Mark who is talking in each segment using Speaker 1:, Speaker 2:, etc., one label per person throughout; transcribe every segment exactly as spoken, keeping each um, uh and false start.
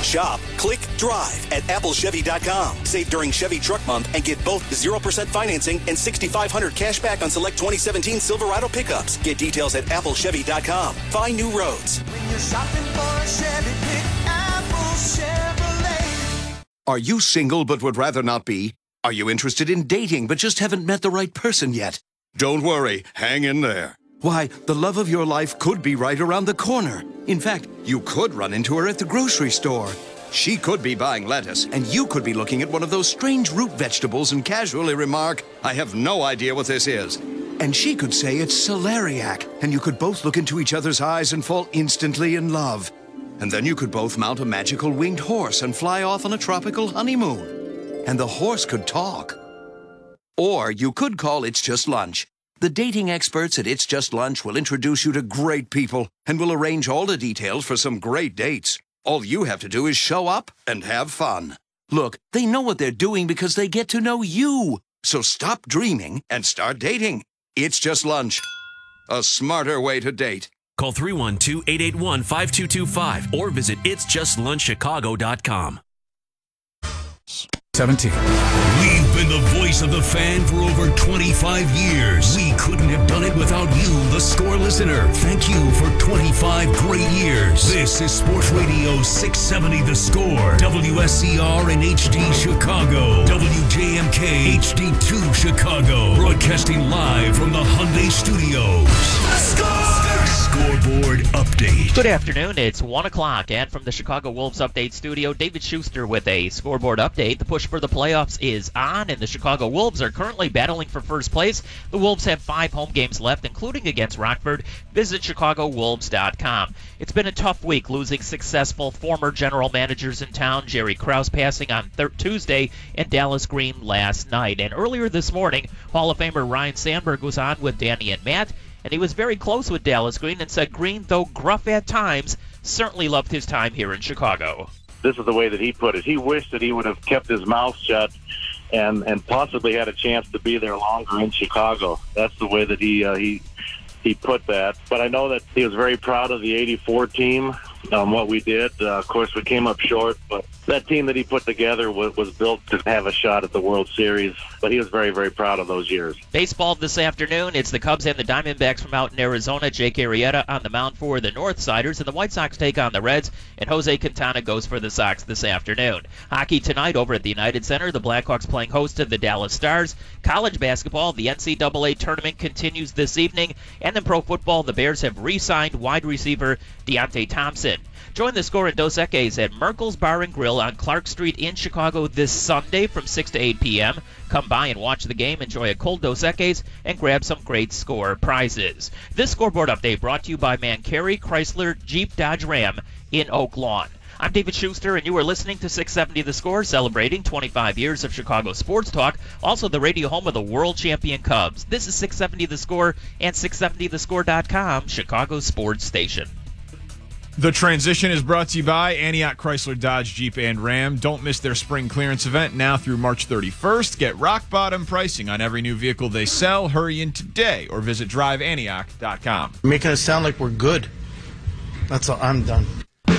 Speaker 1: Shop, click Drive at apple chevy dot com. Save during Chevy Truck Month and get both zero percent financing and six thousand five hundred dollars cash back on select twenty seventeen Silverado pickups. Get details at apple chevy dot com. Find new roads.
Speaker 2: When you're shopping for a Chevy, pick Apple Chevrolet.
Speaker 3: Are you single but would rather not be? Are you interested in dating but just haven't met the right person yet? Don't worry, hang in there. Why, the love of your life could be right around the corner. In fact, you could run into her at the grocery store. She could be buying lettuce, and you could be looking at one of those strange root vegetables and casually remark, I have no idea what this is. And she could say it's celeriac, and you could both look into each other's eyes and fall instantly in love. And then you could both mount a magical winged horse and fly off on a tropical honeymoon. And the horse could talk. Or you could call It's Just Lunch. The dating experts at It's Just Lunch will introduce you to great people and will arrange all the details for some great dates. All you have to do is show up and have fun. Look, they know what they're doing because they get to know you. So stop dreaming and start dating. It's Just Lunch. A smarter way to date.
Speaker 4: Call three one two, eight eight one, five two two five or visit its just lunch chicago dot com.
Speaker 5: seventeen.
Speaker 6: We've been the voice of the fan for over twenty-five years. We couldn't have done it without you, the score listener. Thank you for twenty-five great years. This is Sports Radio six seventy The Score, W S C R and H D Chicago, W J M K H D two Chicago, broadcasting live from the Hyundai Studios. The Score! Scoreboard Update.
Speaker 7: Good afternoon. It's one o'clock, and from the Chicago Wolves Update Studio, David Schuster with a scoreboard update. The push for the playoffs is on, and the Chicago Wolves are currently battling for first place. The Wolves have five home games left, including against Rockford. Visit chicago wolves dot com. It's been a tough week, losing successful former general managers in town. Jerry Krause passing on th- Tuesday and Dallas Green last night. And earlier this morning, Hall of Famer Ryne Sandberg was on with Danny and Matt, and he was very close with Dallas Green and said Green, though gruff at times, certainly loved his time here in Chicago.
Speaker 8: This is the way that he put it. He wished that he would have kept his mouth shut and, and possibly had a chance to be there longer in Chicago. That's the way that he uh, he he put that. But I know that he was very proud of the eighty-four team, um, what we did. Uh, of course, we came up short, but that team that he put together was, was built to have a shot at the World Series. But he was very, very proud of those years.
Speaker 7: Baseball this afternoon. It's the Cubs and the Diamondbacks from out in Arizona. Jake Arrieta on the mound for the Northsiders, and the White Sox take on the Reds, and Jose Quintana goes for the Sox this afternoon. Hockey tonight over at the United Center. The Blackhawks playing host to the Dallas Stars. College basketball, the N C double A tournament continues this evening. And in pro football, the Bears have re-signed wide receiver Deontay Thompson. Join the Score in Dos Equis at Merkel's Bar and Grill on Clark Street in Chicago this Sunday from six to eight p.m. Come by and watch the game, enjoy a cold Dos Equis, and grab some great Score prizes. This scoreboard update brought to you by Mancari Chrysler Jeep Dodge Ram in Oak Lawn. I'm David Schuster, and you are listening to six seventy The Score, celebrating twenty-five years of Chicago sports talk, also the radio home of the world champion Cubs. This is six seventy The Score and six seventy the score dot com, Chicago sports station.
Speaker 5: The transition is brought to you by Antioch Chrysler Dodge Jeep and Ram. Don't miss their spring clearance event now through March thirty-first. Get rock bottom pricing on every new vehicle they sell. Hurry in today or visit drive antioch dot com.
Speaker 9: Making it sound like we're good. That's all. I'm done.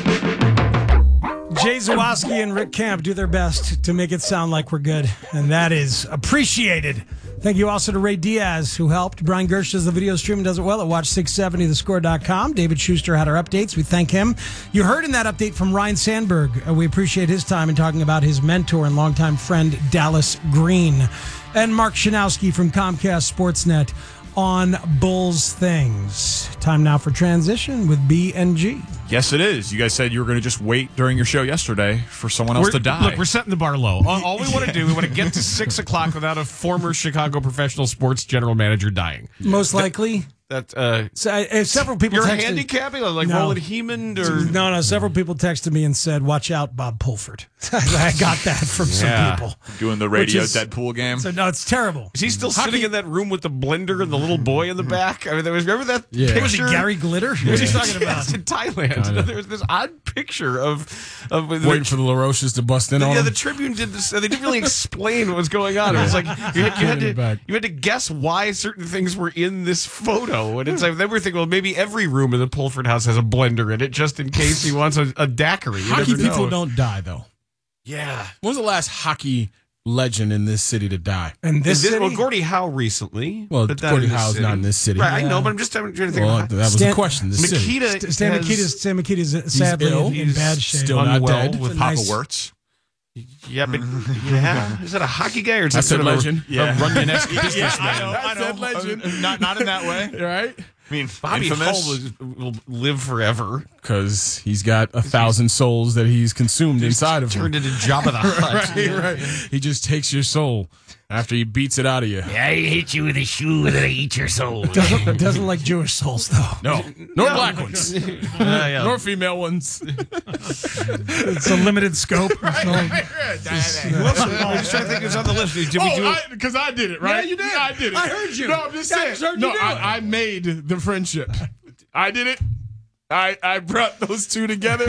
Speaker 10: Jay Zawoski and Rick Camp do their best to make it sound like we're good, and that is appreciated. Thank you also to Ray Diaz, who helped. Brian Gersh does the video stream and does it well at watch six seventy the score dot com. David Schuster had our updates. We thank him. You heard in that update from Ryne Sandberg. Uh, we appreciate his time in talking about his mentor and longtime friend, Dallas Green. And Mark Shanowski from Comcast Sportsnet on Bulls Things. Time now for transition with B and G.
Speaker 5: Yes, it is. You guys said you were going to just wait during your show yesterday for someone else
Speaker 11: we're,
Speaker 5: to die.
Speaker 11: Look, we're setting the bar low. All, all we want to do, we want to get to six o'clock without a former Chicago professional sports general manager dying.
Speaker 10: Most likely.
Speaker 11: That, uh,
Speaker 10: so, uh, several people
Speaker 11: You're
Speaker 10: texted,
Speaker 11: handicapping? Like
Speaker 10: no.
Speaker 11: Roland Hemond? Or?
Speaker 10: No, no. Several people texted me and said, watch out, Bob Pulford. I got that from
Speaker 5: yeah.
Speaker 10: some people.
Speaker 5: Doing the radio
Speaker 10: is,
Speaker 5: Deadpool game.
Speaker 10: So, no, it's terrible.
Speaker 11: Is he still
Speaker 10: Hockey,
Speaker 11: sitting in that room with the blender and the little boy in the back? I mean, there was, remember that
Speaker 10: yeah.
Speaker 11: picture?
Speaker 10: Was it Gary Glitter?
Speaker 11: Yeah.
Speaker 10: What are you talking about?
Speaker 11: Yes, in Thailand.
Speaker 10: Kinda.
Speaker 11: There was this odd picture of... of
Speaker 12: Waiting
Speaker 11: which,
Speaker 12: for the LaRoches to bust in
Speaker 11: the,
Speaker 12: on
Speaker 11: Yeah,
Speaker 12: him.
Speaker 11: the Tribune did this. They didn't really explain what was going on. It was like you had, you had to you had to guess why certain things were in this photo. though. And it's like, then we're thinking, well, maybe every room in the Pulford house has a blender in it, just in case he wants a, a daiquiri. You
Speaker 10: Hockey
Speaker 11: never
Speaker 10: people
Speaker 11: know.
Speaker 10: don't die, though.
Speaker 11: Yeah.
Speaker 12: When was the last hockey legend in this city to die?
Speaker 10: And this,
Speaker 11: this
Speaker 10: city?
Speaker 11: Well, Gordie Howe recently.
Speaker 12: Well,
Speaker 11: but not
Speaker 12: Gordie
Speaker 11: in this
Speaker 12: Howe's
Speaker 11: city.
Speaker 12: not in this city.
Speaker 11: Right, I
Speaker 10: Yeah.
Speaker 11: know, but I'm just trying to think
Speaker 12: Well,
Speaker 11: of
Speaker 12: that was
Speaker 10: Stan-
Speaker 12: the question. The city.
Speaker 11: Makita
Speaker 10: St- Stan
Speaker 11: has
Speaker 10: Mikita's, Stan Mikita's sadly
Speaker 12: ill.
Speaker 10: in, in
Speaker 11: He's
Speaker 10: bad shape.
Speaker 12: still not
Speaker 11: unwell
Speaker 12: dead.
Speaker 11: with
Speaker 10: It's a
Speaker 11: Papa
Speaker 10: nice-
Speaker 5: Wirtz.
Speaker 11: Yeah, but yeah, is that a hockey guy or is
Speaker 12: I
Speaker 11: that
Speaker 12: said
Speaker 11: sort of a-
Speaker 12: legend.
Speaker 11: a Runyon-esque
Speaker 5: Yeah,
Speaker 11: businessman?
Speaker 5: I know. I
Speaker 12: I said
Speaker 5: know.
Speaker 12: legend.
Speaker 5: Uh, Not, not in that way.
Speaker 12: Right?
Speaker 5: I mean,
Speaker 11: Bobby
Speaker 5: infamous.
Speaker 11: Hull will, will live forever.
Speaker 12: Because he's got a thousand souls that he's consumed inside of him.
Speaker 11: Turned into Jabba the Hutt.
Speaker 12: right, right. He just takes your soul after he beats it out of you.
Speaker 13: I hit you with a shoe and then I eat your soul.
Speaker 10: Doesn't, doesn't like Jewish souls, though.
Speaker 12: No, nor black ones,
Speaker 11: yeah.
Speaker 12: nor female ones.
Speaker 10: It's a limited scope. So-
Speaker 11: I'm just trying to think who's on the list. Did we do
Speaker 12: Oh,
Speaker 11: it?
Speaker 12: because I, I did it, right?
Speaker 10: Yeah, you did.
Speaker 12: I did it.
Speaker 10: I heard you.
Speaker 12: No, I'm just
Speaker 10: I
Speaker 12: saying.
Speaker 10: just heard
Speaker 12: no,
Speaker 10: you do it.
Speaker 12: I, I made the friendship. I did it. I, I brought those two together.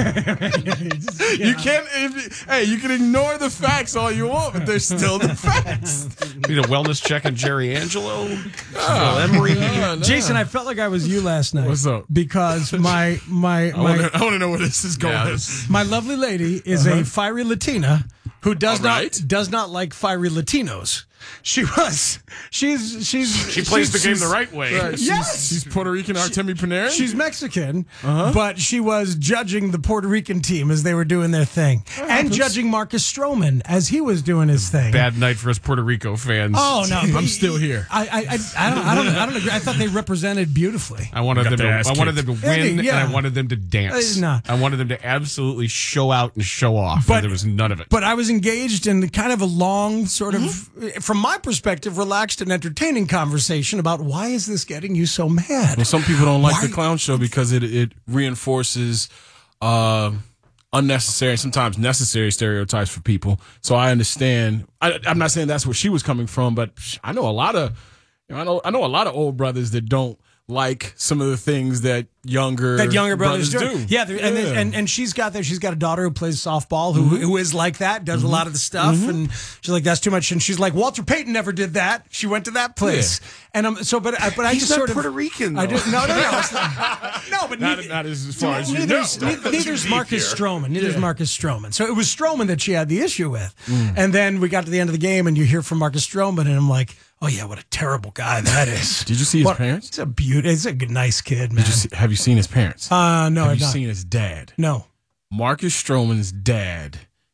Speaker 12: You can't. If, hey, you can ignore the facts all you want, but they're still the facts.
Speaker 11: Need a wellness check on Jerry Angelo? Oh, Emery?
Speaker 12: No, no.
Speaker 10: Jason, I felt like I was you last night.
Speaker 12: What's up?
Speaker 10: Because my my
Speaker 12: I want
Speaker 10: my,
Speaker 12: to know where this is going.
Speaker 11: Yeah.
Speaker 10: my lovely lady is a fiery Latina who does
Speaker 12: All right.
Speaker 10: not does not like fiery Latinos. She was. She's she's
Speaker 11: She plays
Speaker 10: she's-
Speaker 11: the game
Speaker 10: she's-
Speaker 11: the right way.
Speaker 12: Right, she's,
Speaker 10: Yes.
Speaker 12: she's Puerto Rican Artemi Panarin.
Speaker 10: She's Mexican,
Speaker 12: Uh-huh.
Speaker 10: but she was judging the Puerto Rican team as they were doing their thing, and
Speaker 12: happens.
Speaker 10: judging Marcus Stroman as he was doing his thing.
Speaker 11: Bad night for us Puerto Rico fans.
Speaker 10: Oh no,
Speaker 12: I'm still here.
Speaker 10: I I, I, I don't I don't I don't agree. I thought they represented beautifully.
Speaker 11: I wanted
Speaker 12: Got
Speaker 11: them to.
Speaker 12: their ass
Speaker 11: I wanted
Speaker 12: kicked.
Speaker 11: them to
Speaker 10: Yeah,
Speaker 11: win,
Speaker 10: they- yeah.
Speaker 11: and I wanted them to dance.
Speaker 10: Uh, no.
Speaker 11: I wanted them to absolutely show out and show off.
Speaker 10: But-
Speaker 11: and there was none of it.
Speaker 10: But I was engaged in kind of a long, sort of, from my perspective, relaxed and entertaining conversation about why is this getting you so mad?
Speaker 12: Well, some people don't like
Speaker 10: Why-
Speaker 12: the clown show because it it reinforces uh, unnecessary, sometimes necessary stereotypes for people. So I understand. I, I'm not saying that's where she was coming from, but I know a lot of, you know, I know I know a lot of old brothers that don't like some of the things that younger
Speaker 10: that younger brothers,
Speaker 12: brothers
Speaker 10: do.
Speaker 12: do.
Speaker 10: Yeah, they're- and,
Speaker 12: Yeah.
Speaker 10: and and she's got that. She's got a daughter who plays softball who who is like that, does a lot of the stuff, and she's like, that's too much. And she's like, Walter Payton never did that. She went to that place, and I'm so. But I, but I
Speaker 11: He's
Speaker 10: just
Speaker 11: not
Speaker 10: sort
Speaker 11: Puerto
Speaker 10: of
Speaker 11: Rican,
Speaker 10: I
Speaker 11: though.
Speaker 10: just, no, no, no, it's not- no. But
Speaker 12: Not,
Speaker 10: neither,
Speaker 12: not as, as far as you know.
Speaker 10: neither's, neither- neither's Marcus Stroman. Neither's Marcus Stroman. So it was Stroman that she had the issue with. And then we got to the end of the game, and you hear from Marcus Stroman, and I'm like, oh yeah, what a terrible guy that is.
Speaker 12: Did you see his
Speaker 10: What-
Speaker 12: parents?
Speaker 10: It's a beauty. It's a good, nice kid, man.
Speaker 12: Did you see, have you seen his parents?
Speaker 10: uh, no,
Speaker 12: have
Speaker 10: I've
Speaker 12: you
Speaker 10: not.
Speaker 12: seen his dad?
Speaker 10: No.
Speaker 12: Marcus Stroman's dad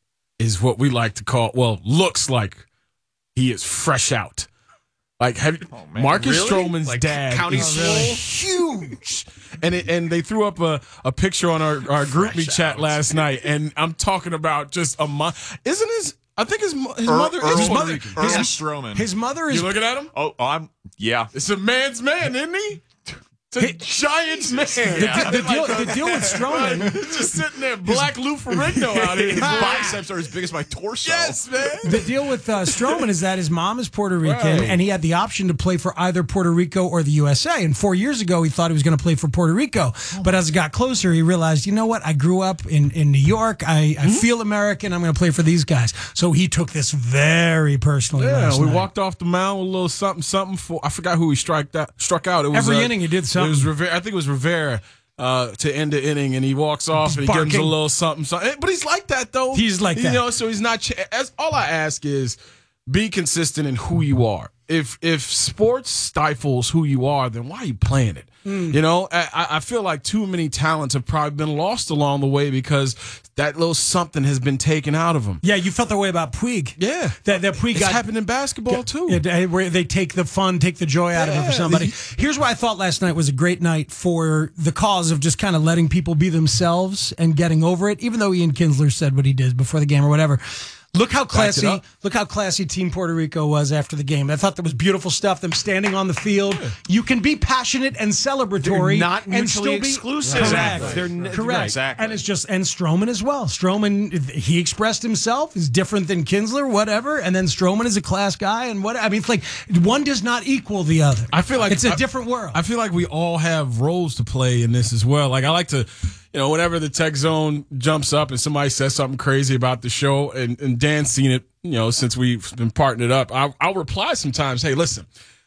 Speaker 12: is what we like to call, well, looks like he is fresh out. Like, have Marcus
Speaker 11: Really?
Speaker 12: Stroman's
Speaker 11: Like
Speaker 12: dad
Speaker 11: County
Speaker 12: is
Speaker 11: Swole?
Speaker 12: huge. And it, and they threw up a, a picture on our, our group me chat last night, and I'm talking about just a month. Isn't his, I think his, mo- his
Speaker 5: Earl-
Speaker 12: mother
Speaker 5: Earl
Speaker 12: is
Speaker 5: Puerto
Speaker 12: mother.
Speaker 5: Rican. Earl Stroman.
Speaker 10: His mother is
Speaker 12: You looking at him?
Speaker 5: Oh, I'm yeah.
Speaker 12: It's a man's man, isn't he? It's a giant man.
Speaker 10: the, the, deal, the deal with Stroman.
Speaker 12: Just sitting there, black Lou Ferrigno out here.
Speaker 5: His biceps are as big as my torso.
Speaker 12: Yes, man.
Speaker 10: The deal with uh, Stroman is that his mom is Puerto Rican,
Speaker 12: Right.
Speaker 10: and he had the option to play for either Puerto Rico or the U S A. And four years ago, he thought he was going to play for Puerto Rico. But as it got closer, he realized, you know what? I grew up in, in New York. I, I feel American. I'm going to play for these guys. So he took this very personally.
Speaker 12: Yeah,
Speaker 10: last
Speaker 12: we
Speaker 10: night.
Speaker 12: walked off the mound with a little something, something for. I forgot who he struck that struck out. It was
Speaker 10: Every
Speaker 12: uh,
Speaker 10: inning he did something.
Speaker 12: It was Rivera. I think it was Rivera uh, to end the inning, and he walks off
Speaker 10: He's
Speaker 12: and he gives him
Speaker 10: barking.
Speaker 12: a little something, something. But he's like that though.
Speaker 10: He's like
Speaker 12: you
Speaker 10: that.
Speaker 12: know. So he's not. Ch- as all I ask is, be consistent in who you are. If if sports stifles who you are, then why are you playing it?
Speaker 10: Mm.
Speaker 12: You know, I, I feel like too many talents have probably been lost along the way because that little something has been taken out of them.
Speaker 10: Yeah, you felt that way about Puig.
Speaker 12: Yeah,
Speaker 10: That, that Puig
Speaker 12: it's
Speaker 10: got
Speaker 12: happened in basketball too.
Speaker 10: Yeah, they- where they take the fun, take the joy out of it for
Speaker 12: Yeah.
Speaker 10: somebody. Here's why I thought last night was a great night for the cause of just kind of letting people be themselves and getting over it, even though Ian Kinsler said what he did before the game or whatever. Look how
Speaker 12: Backed it
Speaker 10: classy!
Speaker 12: up.
Speaker 10: Look how classy Team Puerto Rico was after the game. I thought that was beautiful stuff. Them standing on the field. You can be passionate and celebratory,
Speaker 11: They're not
Speaker 10: and
Speaker 11: mutually
Speaker 10: still be
Speaker 11: exclusive.
Speaker 10: Correct.
Speaker 11: Exactly. They're n-
Speaker 10: Correct.
Speaker 5: Exactly.
Speaker 10: And it's just and Stroman as well. Stroman, he expressed himself. He's different than Kinsler, whatever. And then Stroman is a class guy, and what I mean, it's like one does not equal the other.
Speaker 12: I feel like
Speaker 10: it's a
Speaker 12: I-
Speaker 10: different world.
Speaker 12: I feel like we all have roles to play in this as well. Like I like to, you know, whenever the tech zone jumps up and somebody says something crazy about the show, and, and Dan's seen it, you know, since we've been partnered up, I, I'll reply sometimes, hey, listen,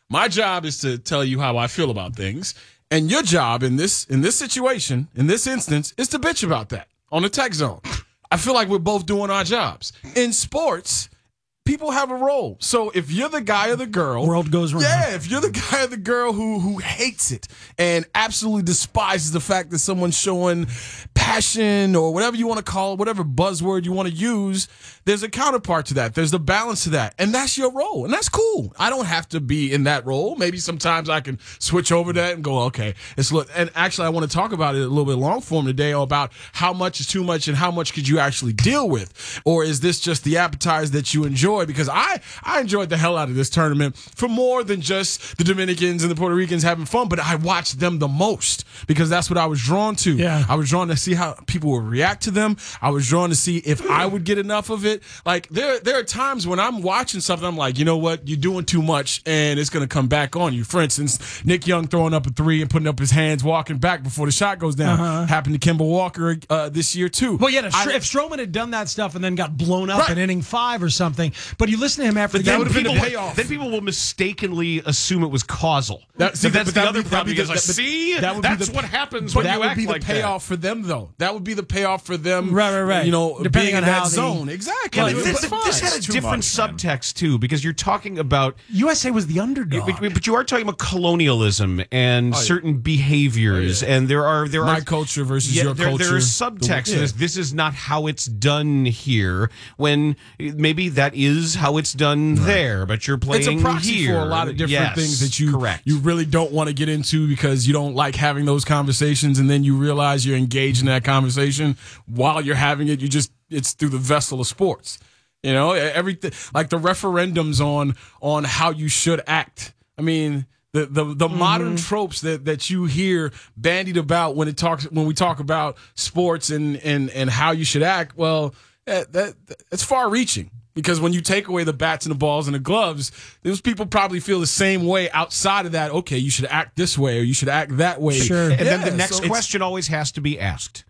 Speaker 12: My job is to tell you how I feel about things, and your job in this in this situation, in this instance, is to bitch about that on the Tech Zone. I feel like we're both doing our jobs. In sports, people have a role. So if you're the guy or the girl,
Speaker 10: world goes round.
Speaker 12: Yeah, if you're the guy or the girl who who hates it and absolutely despises the fact that someone's showing passion or whatever you want to call it, whatever buzzword you want to use, there's a counterpart to that. There's the balance to that. And that's your role. And that's cool. I don't have to be in that role. Maybe sometimes I can switch over that and go, okay, it's look. And actually, I want to talk about it a little bit long form today about how much is too much and how much could you actually deal with? Or is this just the appetizer that you enjoy? Because I, I enjoyed the hell out of this tournament for more than just the Dominicans and the Puerto Ricans having fun, but I watched them the most because that's what I was drawn to.
Speaker 10: Yeah.
Speaker 12: I was drawn to see how people would react to them. I was drawn to see if I would get enough of it. Like there, there are times when I'm watching something, I'm like, you know what, you're doing too much, and it's going to come back on you. For instance, Nick Young throwing up a three and putting up his hands, walking back before the shot goes down.
Speaker 10: Uh-huh.
Speaker 12: Happened to Kemba Walker uh, this year too.
Speaker 10: Well, yeah, if,
Speaker 12: I,
Speaker 10: if Stroman had done that stuff and then got blown up
Speaker 12: Right.
Speaker 10: in inning five or something, but you listen to him after
Speaker 11: But
Speaker 10: the
Speaker 11: that
Speaker 10: game,
Speaker 11: would have been
Speaker 10: people-
Speaker 11: the payoff. Then people will mistakenly assume it was causal.
Speaker 12: That-
Speaker 11: see,
Speaker 12: but
Speaker 11: that's
Speaker 12: that-
Speaker 11: the
Speaker 12: but
Speaker 11: other
Speaker 12: that'd be-
Speaker 11: problem.
Speaker 12: that'd be
Speaker 11: Because, like,
Speaker 12: the-
Speaker 11: see,
Speaker 12: that would be
Speaker 11: that's
Speaker 12: the-
Speaker 11: what happens
Speaker 12: But
Speaker 11: when
Speaker 12: that
Speaker 11: you
Speaker 12: would
Speaker 11: act
Speaker 12: be the
Speaker 11: like
Speaker 12: payoff
Speaker 11: that.
Speaker 12: for them, though. That would be the payoff for them.
Speaker 10: Right, right, right.
Speaker 12: You know,
Speaker 10: Depending
Speaker 12: being
Speaker 10: on
Speaker 12: in that
Speaker 10: how the-
Speaker 12: zone. Exactly.
Speaker 11: But
Speaker 12: It
Speaker 11: this,
Speaker 12: was fine.
Speaker 11: this had a
Speaker 5: It's too
Speaker 11: different
Speaker 5: much, man.
Speaker 11: subtext too, because you're talking about
Speaker 10: U S A was the underdog.
Speaker 11: But, but you are talking about colonialism and
Speaker 12: Oh, yeah.
Speaker 11: certain behaviors,
Speaker 12: Oh, yeah.
Speaker 11: and there are there
Speaker 12: My
Speaker 11: are
Speaker 12: culture versus
Speaker 11: yeah,
Speaker 12: your
Speaker 11: there,
Speaker 12: culture.
Speaker 11: There is subtext.
Speaker 12: The-
Speaker 11: to this. This is not how it's done here. When maybe that is how it's done there, but you're playing
Speaker 12: It's a proxy
Speaker 11: here.
Speaker 12: for a lot of different
Speaker 11: Yes,
Speaker 12: things that you
Speaker 11: correct.
Speaker 12: you really don't want to get into because you don't like having those conversations, and then you realize you're engaged in that conversation while you're having it. You just it's through the vessel of sports. You know, everything like the referendums on on how you should act. I mean, the the, the
Speaker 10: Mm-hmm.
Speaker 12: modern tropes that, that you hear bandied about when it talks when we talk about sports and and, and how you should act. Well, that, that it's far reaching. Because when you take away the bats and the balls and the gloves, those people probably feel the same way outside of that. Okay, you should act this way or you should act that way.
Speaker 10: Sure.
Speaker 11: And then
Speaker 12: Yeah,
Speaker 11: the next
Speaker 12: so it's-
Speaker 11: question always has to be asked.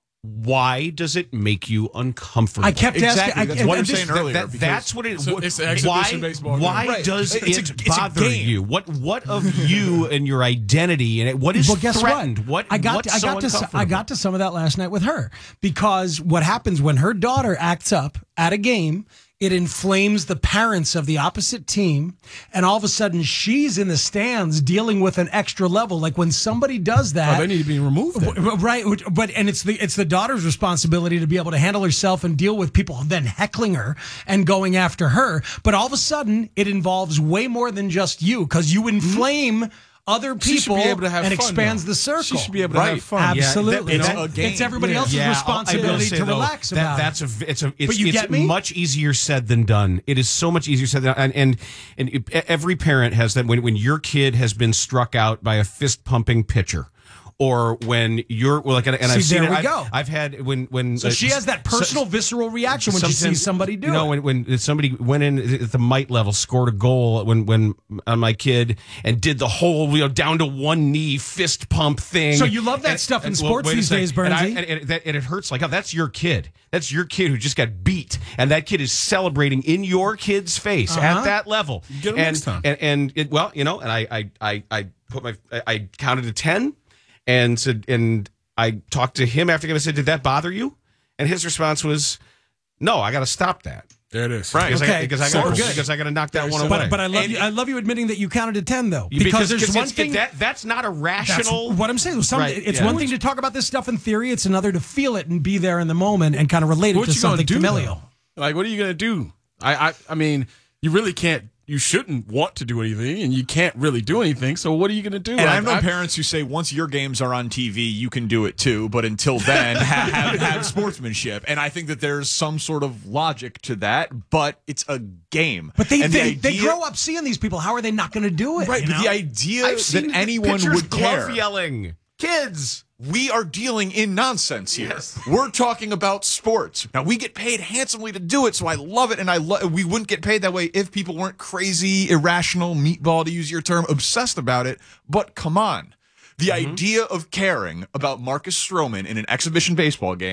Speaker 11: Why does it make you uncomfortable?
Speaker 10: I kept asking-
Speaker 5: Exactly.
Speaker 10: I-
Speaker 5: That's
Speaker 10: and-
Speaker 5: what
Speaker 10: and
Speaker 5: I'm saying
Speaker 10: this-
Speaker 5: earlier.
Speaker 11: That,
Speaker 5: because
Speaker 11: that's what it.
Speaker 12: So
Speaker 11: what-
Speaker 12: it's an exhibition
Speaker 11: why?
Speaker 12: baseball game.
Speaker 11: Why
Speaker 12: Right.
Speaker 11: does
Speaker 5: It's a-
Speaker 11: it
Speaker 5: it's a
Speaker 11: bother
Speaker 5: game.
Speaker 11: you? What What of you and your identity and it, what is
Speaker 10: Well, guess
Speaker 11: threatened?
Speaker 10: what?
Speaker 11: What
Speaker 10: I got
Speaker 11: what's
Speaker 10: to, I
Speaker 11: so
Speaker 10: got to s- I
Speaker 11: uncomfortable?
Speaker 10: got to some of that last night with her because what happens when her daughter acts up at a game, it inflames the parents of the opposite team, and all of a sudden she's in the stands dealing with an extra level. Like when somebody does that,
Speaker 12: Oh, they need to be removed. then.
Speaker 10: W- Right, which- but and it's the it's the daughter's responsibility to be able to handle herself and deal with people then heckling her and going after her. But all of a sudden, it involves way more than just you because you inflame other
Speaker 12: She should
Speaker 10: people
Speaker 12: be able to have
Speaker 10: and
Speaker 12: fun,
Speaker 10: expands
Speaker 12: though.
Speaker 10: the circle.
Speaker 12: She should be able to
Speaker 11: Right.
Speaker 12: have fun.
Speaker 10: Absolutely,
Speaker 11: Yeah, that-
Speaker 10: it's,
Speaker 11: it's a game.
Speaker 10: it's everybody
Speaker 12: Yeah.
Speaker 10: else's
Speaker 11: Yeah, I'll- I will
Speaker 10: responsibility
Speaker 11: say,
Speaker 10: to
Speaker 11: though,
Speaker 10: relax
Speaker 11: that,
Speaker 10: about.
Speaker 11: That's a it's a it's,
Speaker 10: But you
Speaker 11: it's
Speaker 10: get me?
Speaker 11: much easier said than done. It is so much easier said than and and, and it- every parent has that when when your kid has been struck out by a fist pumping pitcher. Or when you're well, like, and
Speaker 10: See,
Speaker 11: I've seen
Speaker 10: there
Speaker 11: it.
Speaker 10: we
Speaker 11: I've,
Speaker 10: go.
Speaker 11: I've had when when
Speaker 10: So she has that personal, visceral reaction when she
Speaker 11: sometimes-
Speaker 10: sees somebody do
Speaker 11: you know,
Speaker 10: it.
Speaker 11: when, when somebody went in at the mite level, scored a goal when when on my kid and did the whole you know down to one knee fist pump thing.
Speaker 10: So you love that
Speaker 11: And-
Speaker 10: stuff in
Speaker 11: and-
Speaker 10: sports
Speaker 11: wait a
Speaker 10: these
Speaker 11: second.
Speaker 10: days,
Speaker 11: And, I,
Speaker 10: Bernsey.
Speaker 11: and, and, that, and it hurts like oh, that's your kid. That's your kid who just got beat, and that kid is celebrating in your kid's face
Speaker 10: Uh-huh.
Speaker 11: at that level.
Speaker 12: Get him
Speaker 11: and,
Speaker 12: next time.
Speaker 11: And and it, well, you know, and I I I, I put my I, I counted to ten. And said, and I talked to him after the game. I said, "Did that bother you?" And his response was, "No, I got to stop that."
Speaker 12: There it is.
Speaker 5: Right.
Speaker 11: Because I,
Speaker 10: Okay,
Speaker 11: because I
Speaker 10: so
Speaker 11: got
Speaker 10: good.
Speaker 11: because I got to knock that one
Speaker 10: But
Speaker 11: away.
Speaker 10: but I love
Speaker 11: And-
Speaker 10: you. I love you admitting that you counted to ten though,
Speaker 11: because,
Speaker 10: because there's
Speaker 11: because
Speaker 10: one
Speaker 11: it's-
Speaker 10: thing
Speaker 11: that that's not a
Speaker 10: That's
Speaker 11: rational.
Speaker 10: what I'm saying. Some,
Speaker 11: Right,
Speaker 10: it's
Speaker 11: yeah.
Speaker 10: one thing to talk about this stuff in theory. It's another to feel it and be there in the moment and kind of relate it
Speaker 12: What
Speaker 10: to
Speaker 12: you gonna
Speaker 10: something
Speaker 12: do,
Speaker 10: familial.
Speaker 12: though? Like, what are you gonna do? I, I, I mean, you really can't. You shouldn't want to do anything, and you can't really do anything. So, what are you gonna do?
Speaker 5: And
Speaker 12: Like,
Speaker 5: I've known
Speaker 12: I-
Speaker 5: parents who say once your games are on T V, you can do it too. But until then, have, have, have sportsmanship. And I think that there's some sort of logic to that. But it's a game.
Speaker 10: But they
Speaker 5: and the
Speaker 10: they, they
Speaker 5: idea-
Speaker 10: grow up seeing these people. How are they not going to do it?
Speaker 5: right.
Speaker 10: you
Speaker 5: But
Speaker 10: know?
Speaker 5: the idea
Speaker 11: I've
Speaker 5: that
Speaker 11: seen
Speaker 5: anyone
Speaker 11: pitchers
Speaker 5: would care.
Speaker 11: glove yelling, kids.
Speaker 5: We are dealing in nonsense here. We're talking about sports. Now, we get paid handsomely to do it, so I love it, and I lo- we wouldn't get paid that way if people weren't crazy, irrational, meatball, to use your term, obsessed about it. But come on. The idea of caring about Marcus Stroman in an exhibition baseball game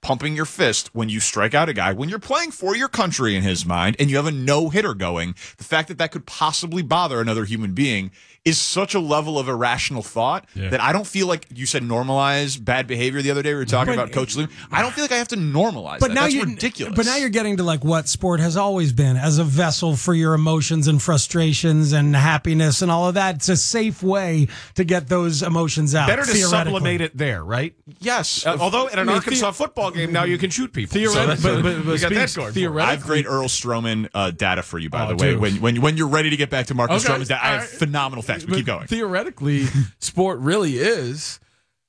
Speaker 5: pumping your fist when you strike out a guy, when you're playing for your country in his mind, and you have a no-hitter going, the fact that that could possibly bother another human being is such a level of irrational thought yeah. that I don't feel like you said normalize bad behavior the other day. We were talking but, about Coach Lou. I don't feel like I have to normalize
Speaker 10: but
Speaker 5: that.
Speaker 10: Now
Speaker 5: That's
Speaker 10: you,
Speaker 5: ridiculous.
Speaker 10: But now you're getting to like what sport has always been as a vessel for your emotions and frustrations and happiness and all of that. It's a safe way to get those emotions out.
Speaker 11: Better to sublimate it there, right?
Speaker 5: Yes.
Speaker 11: Uh, although in an
Speaker 5: I mean,
Speaker 11: Arkansas
Speaker 5: the-
Speaker 11: football game now you can shoot people.
Speaker 12: Theoretically,
Speaker 11: so
Speaker 12: but, but, but
Speaker 11: we got
Speaker 12: speaking,
Speaker 11: that going. For
Speaker 5: I have great Earl Stroman uh, data for you, by
Speaker 12: Oh,
Speaker 5: the way.
Speaker 12: dude.
Speaker 5: When when when you're ready to get back to Marcus
Speaker 12: Okay.
Speaker 5: Stroman's data, I have
Speaker 12: All right.
Speaker 5: phenomenal facts. But
Speaker 12: But
Speaker 5: keep going.
Speaker 12: Theoretically, sport really is,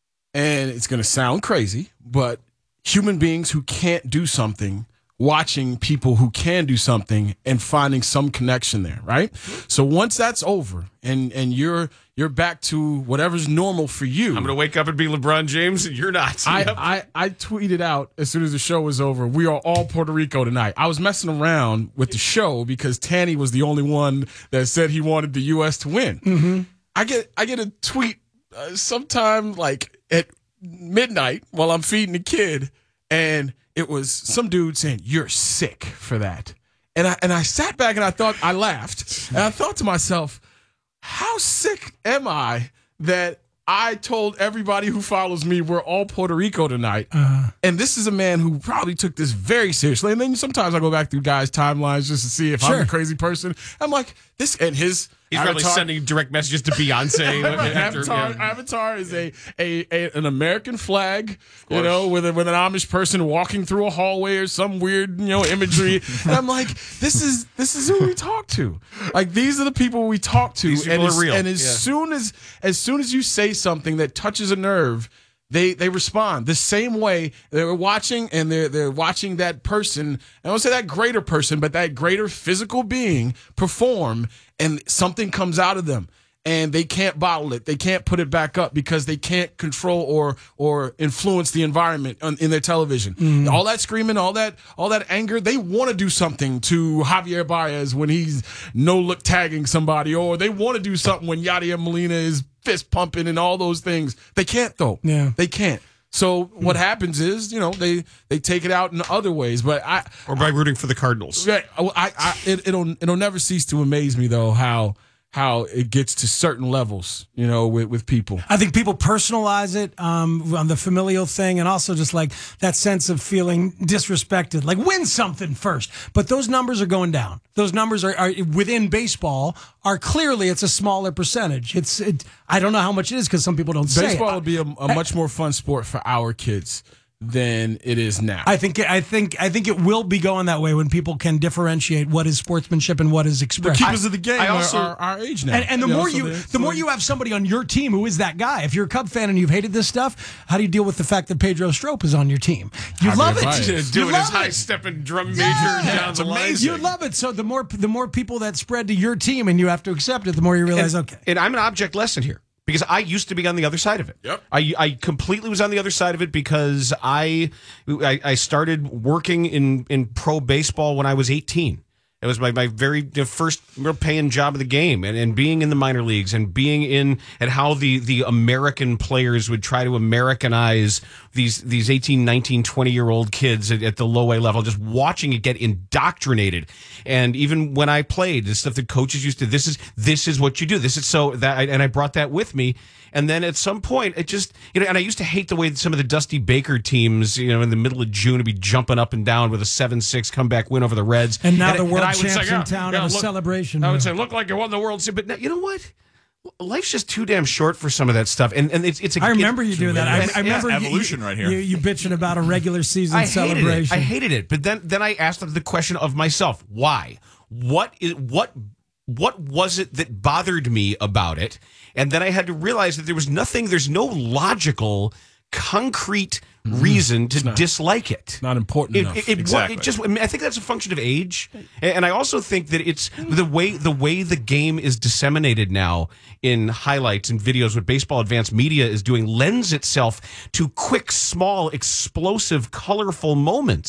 Speaker 12: and it's going to sound crazy, but human beings who can't do something, watching people who can do something and finding some connection there, right? So once that's over and and you're you're back to whatever's normal for you.
Speaker 11: I'm going to wake up and be LeBron James, and you're not.
Speaker 12: I,
Speaker 11: Yep.
Speaker 12: I, I tweeted out as soon as the show was over, we are all Puerto Rico tonight. I was messing around with the show because Tanny was the only one that said he wanted the U S to win.
Speaker 10: Mm-hmm.
Speaker 12: I get I get a tweet uh, sometime like at midnight while I'm feeding the kid, and it was some dude saying, "You're sick for that." And I and I sat back and I thought, I laughed. And I thought to myself, how sick am I that I told everybody who follows me we're all Puerto Rico tonight?
Speaker 10: Uh,
Speaker 12: And this is a man who probably took this very seriously. And then sometimes I go back through guys' timelines just to see if
Speaker 10: Sure.
Speaker 12: I'm a crazy person. I'm like, this and his
Speaker 11: He's probably
Speaker 12: avatar-
Speaker 11: sending direct messages to Beyonce. after,
Speaker 12: Avatar,
Speaker 11: yeah.
Speaker 12: Avatar is a, a, a an American flag, you know, with a, with an Amish person walking through a hallway or some weird, you know, imagery. And I'm like, this is this is who we talk to. Like, these are the people we talk to.
Speaker 11: These
Speaker 12: and
Speaker 11: people
Speaker 12: as,
Speaker 11: are real.
Speaker 12: And as
Speaker 11: Yeah.
Speaker 12: soon as as soon as you say something that touches a nerve, They they respond the same way. They're watching and they're they're watching that person. I don't say that greater person, but that greater physical being perform, and something comes out of them, and they can't bottle it. They can't put it back up because they can't control or or influence the environment on, in their television.
Speaker 10: Mm-hmm.
Speaker 12: All that screaming, all that all that anger. They want to do something to Javier Baez when he's no look tagging somebody, or they want to do something when Yadier Molina is fist pumping and all those things. They can't though.
Speaker 10: Yeah.
Speaker 12: They can't. So what happens is, you know, they they take it out in other ways. But I
Speaker 11: Or by rooting for the Cardinals.
Speaker 12: I, I, I it, it'll it'll never cease to amaze me though how how it gets to certain levels, you know, with, with people.
Speaker 10: I think people personalize it um, on the familial thing, and also just like that sense of feeling disrespected. Like, win something first. But those numbers are going down. Those numbers are, are within baseball are clearly it's a smaller percentage. It's it, I don't know how much it is because some people don't say it.
Speaker 12: Baseball would be a, a much more fun sport for our kids than it is now.
Speaker 10: I think I think I think it will be going that way when people can differentiate what is sportsmanship and what is
Speaker 12: The
Speaker 10: expression.
Speaker 12: keepers of the game
Speaker 11: I
Speaker 12: are,
Speaker 11: also-
Speaker 12: are our age now.
Speaker 10: And, and the
Speaker 12: You know,
Speaker 10: more
Speaker 12: so
Speaker 10: you,
Speaker 12: they-
Speaker 10: the
Speaker 12: so
Speaker 10: more
Speaker 12: they-
Speaker 10: you have somebody on your team who is that guy. If you're a Cub fan and you've hated this stuff, how do you deal with the fact that Pedro Strop is on your team? You
Speaker 12: Javier
Speaker 10: love
Speaker 12: Baez.
Speaker 10: it.
Speaker 11: Doing
Speaker 10: you
Speaker 11: his
Speaker 10: love
Speaker 11: high
Speaker 10: it.
Speaker 11: stepping drum major
Speaker 10: Yeah.
Speaker 11: down
Speaker 10: It's
Speaker 11: the line.
Speaker 10: You love it. So the more the more people that spread to your team and you have to accept it, the more you realize,
Speaker 11: and,
Speaker 10: okay.
Speaker 11: And I'm an object lesson here because I used to be on the other side of it.
Speaker 12: Yep.
Speaker 11: I, I completely was on the other side of it because I, I I started working in, in pro baseball when I was eighteen. It was my, my very first real paying job of the game, and, and being in the minor leagues and being in and how the, the American players would try to Americanize these these eighteen, nineteen, twenty year old kids at, at the low A level, just watching it get indoctrinated. And even when I played, the stuff that coaches used to, this is this is what you do. This is so that, and I brought that with me. And then at some point, it just, you know, and I used to hate the way that some of the Dusty Baker teams, you know, in the middle of June would be jumping up and down with a seven six comeback win over the Reds.
Speaker 10: And now the
Speaker 11: and
Speaker 10: world
Speaker 11: I would
Speaker 10: champs
Speaker 11: say,
Speaker 10: in
Speaker 11: yeah,
Speaker 10: town
Speaker 11: yeah,
Speaker 10: have a
Speaker 11: look-
Speaker 10: celebration.
Speaker 11: I would
Speaker 10: Yeah.
Speaker 11: say, look like you won the World Series. But now, you know what? Life's just too damn short for some of that stuff. And and it's, it's a,
Speaker 10: I remember you
Speaker 11: it's-
Speaker 10: doing that. I, I
Speaker 11: Yeah,
Speaker 10: remember you-
Speaker 5: evolution
Speaker 10: you,
Speaker 5: right here.
Speaker 10: You, you bitching about a regular season
Speaker 11: I hated
Speaker 10: celebration.
Speaker 11: it. I hated it. But then then I asked the question of myself, why? What is what what was it that bothered me about it? And then I had to realize that there was nothing, there's no logical, concrete reason to
Speaker 12: not-
Speaker 11: dislike it.
Speaker 12: not important
Speaker 11: It,
Speaker 12: enough.
Speaker 11: it, it,
Speaker 5: Exactly.
Speaker 11: it just I, mean, I think that's a function of age. And and I also think that it's the way the way the game is disseminated now in highlights and videos, what Baseball Advanced Media is doing lends itself to quick, small, explosive, colorful moments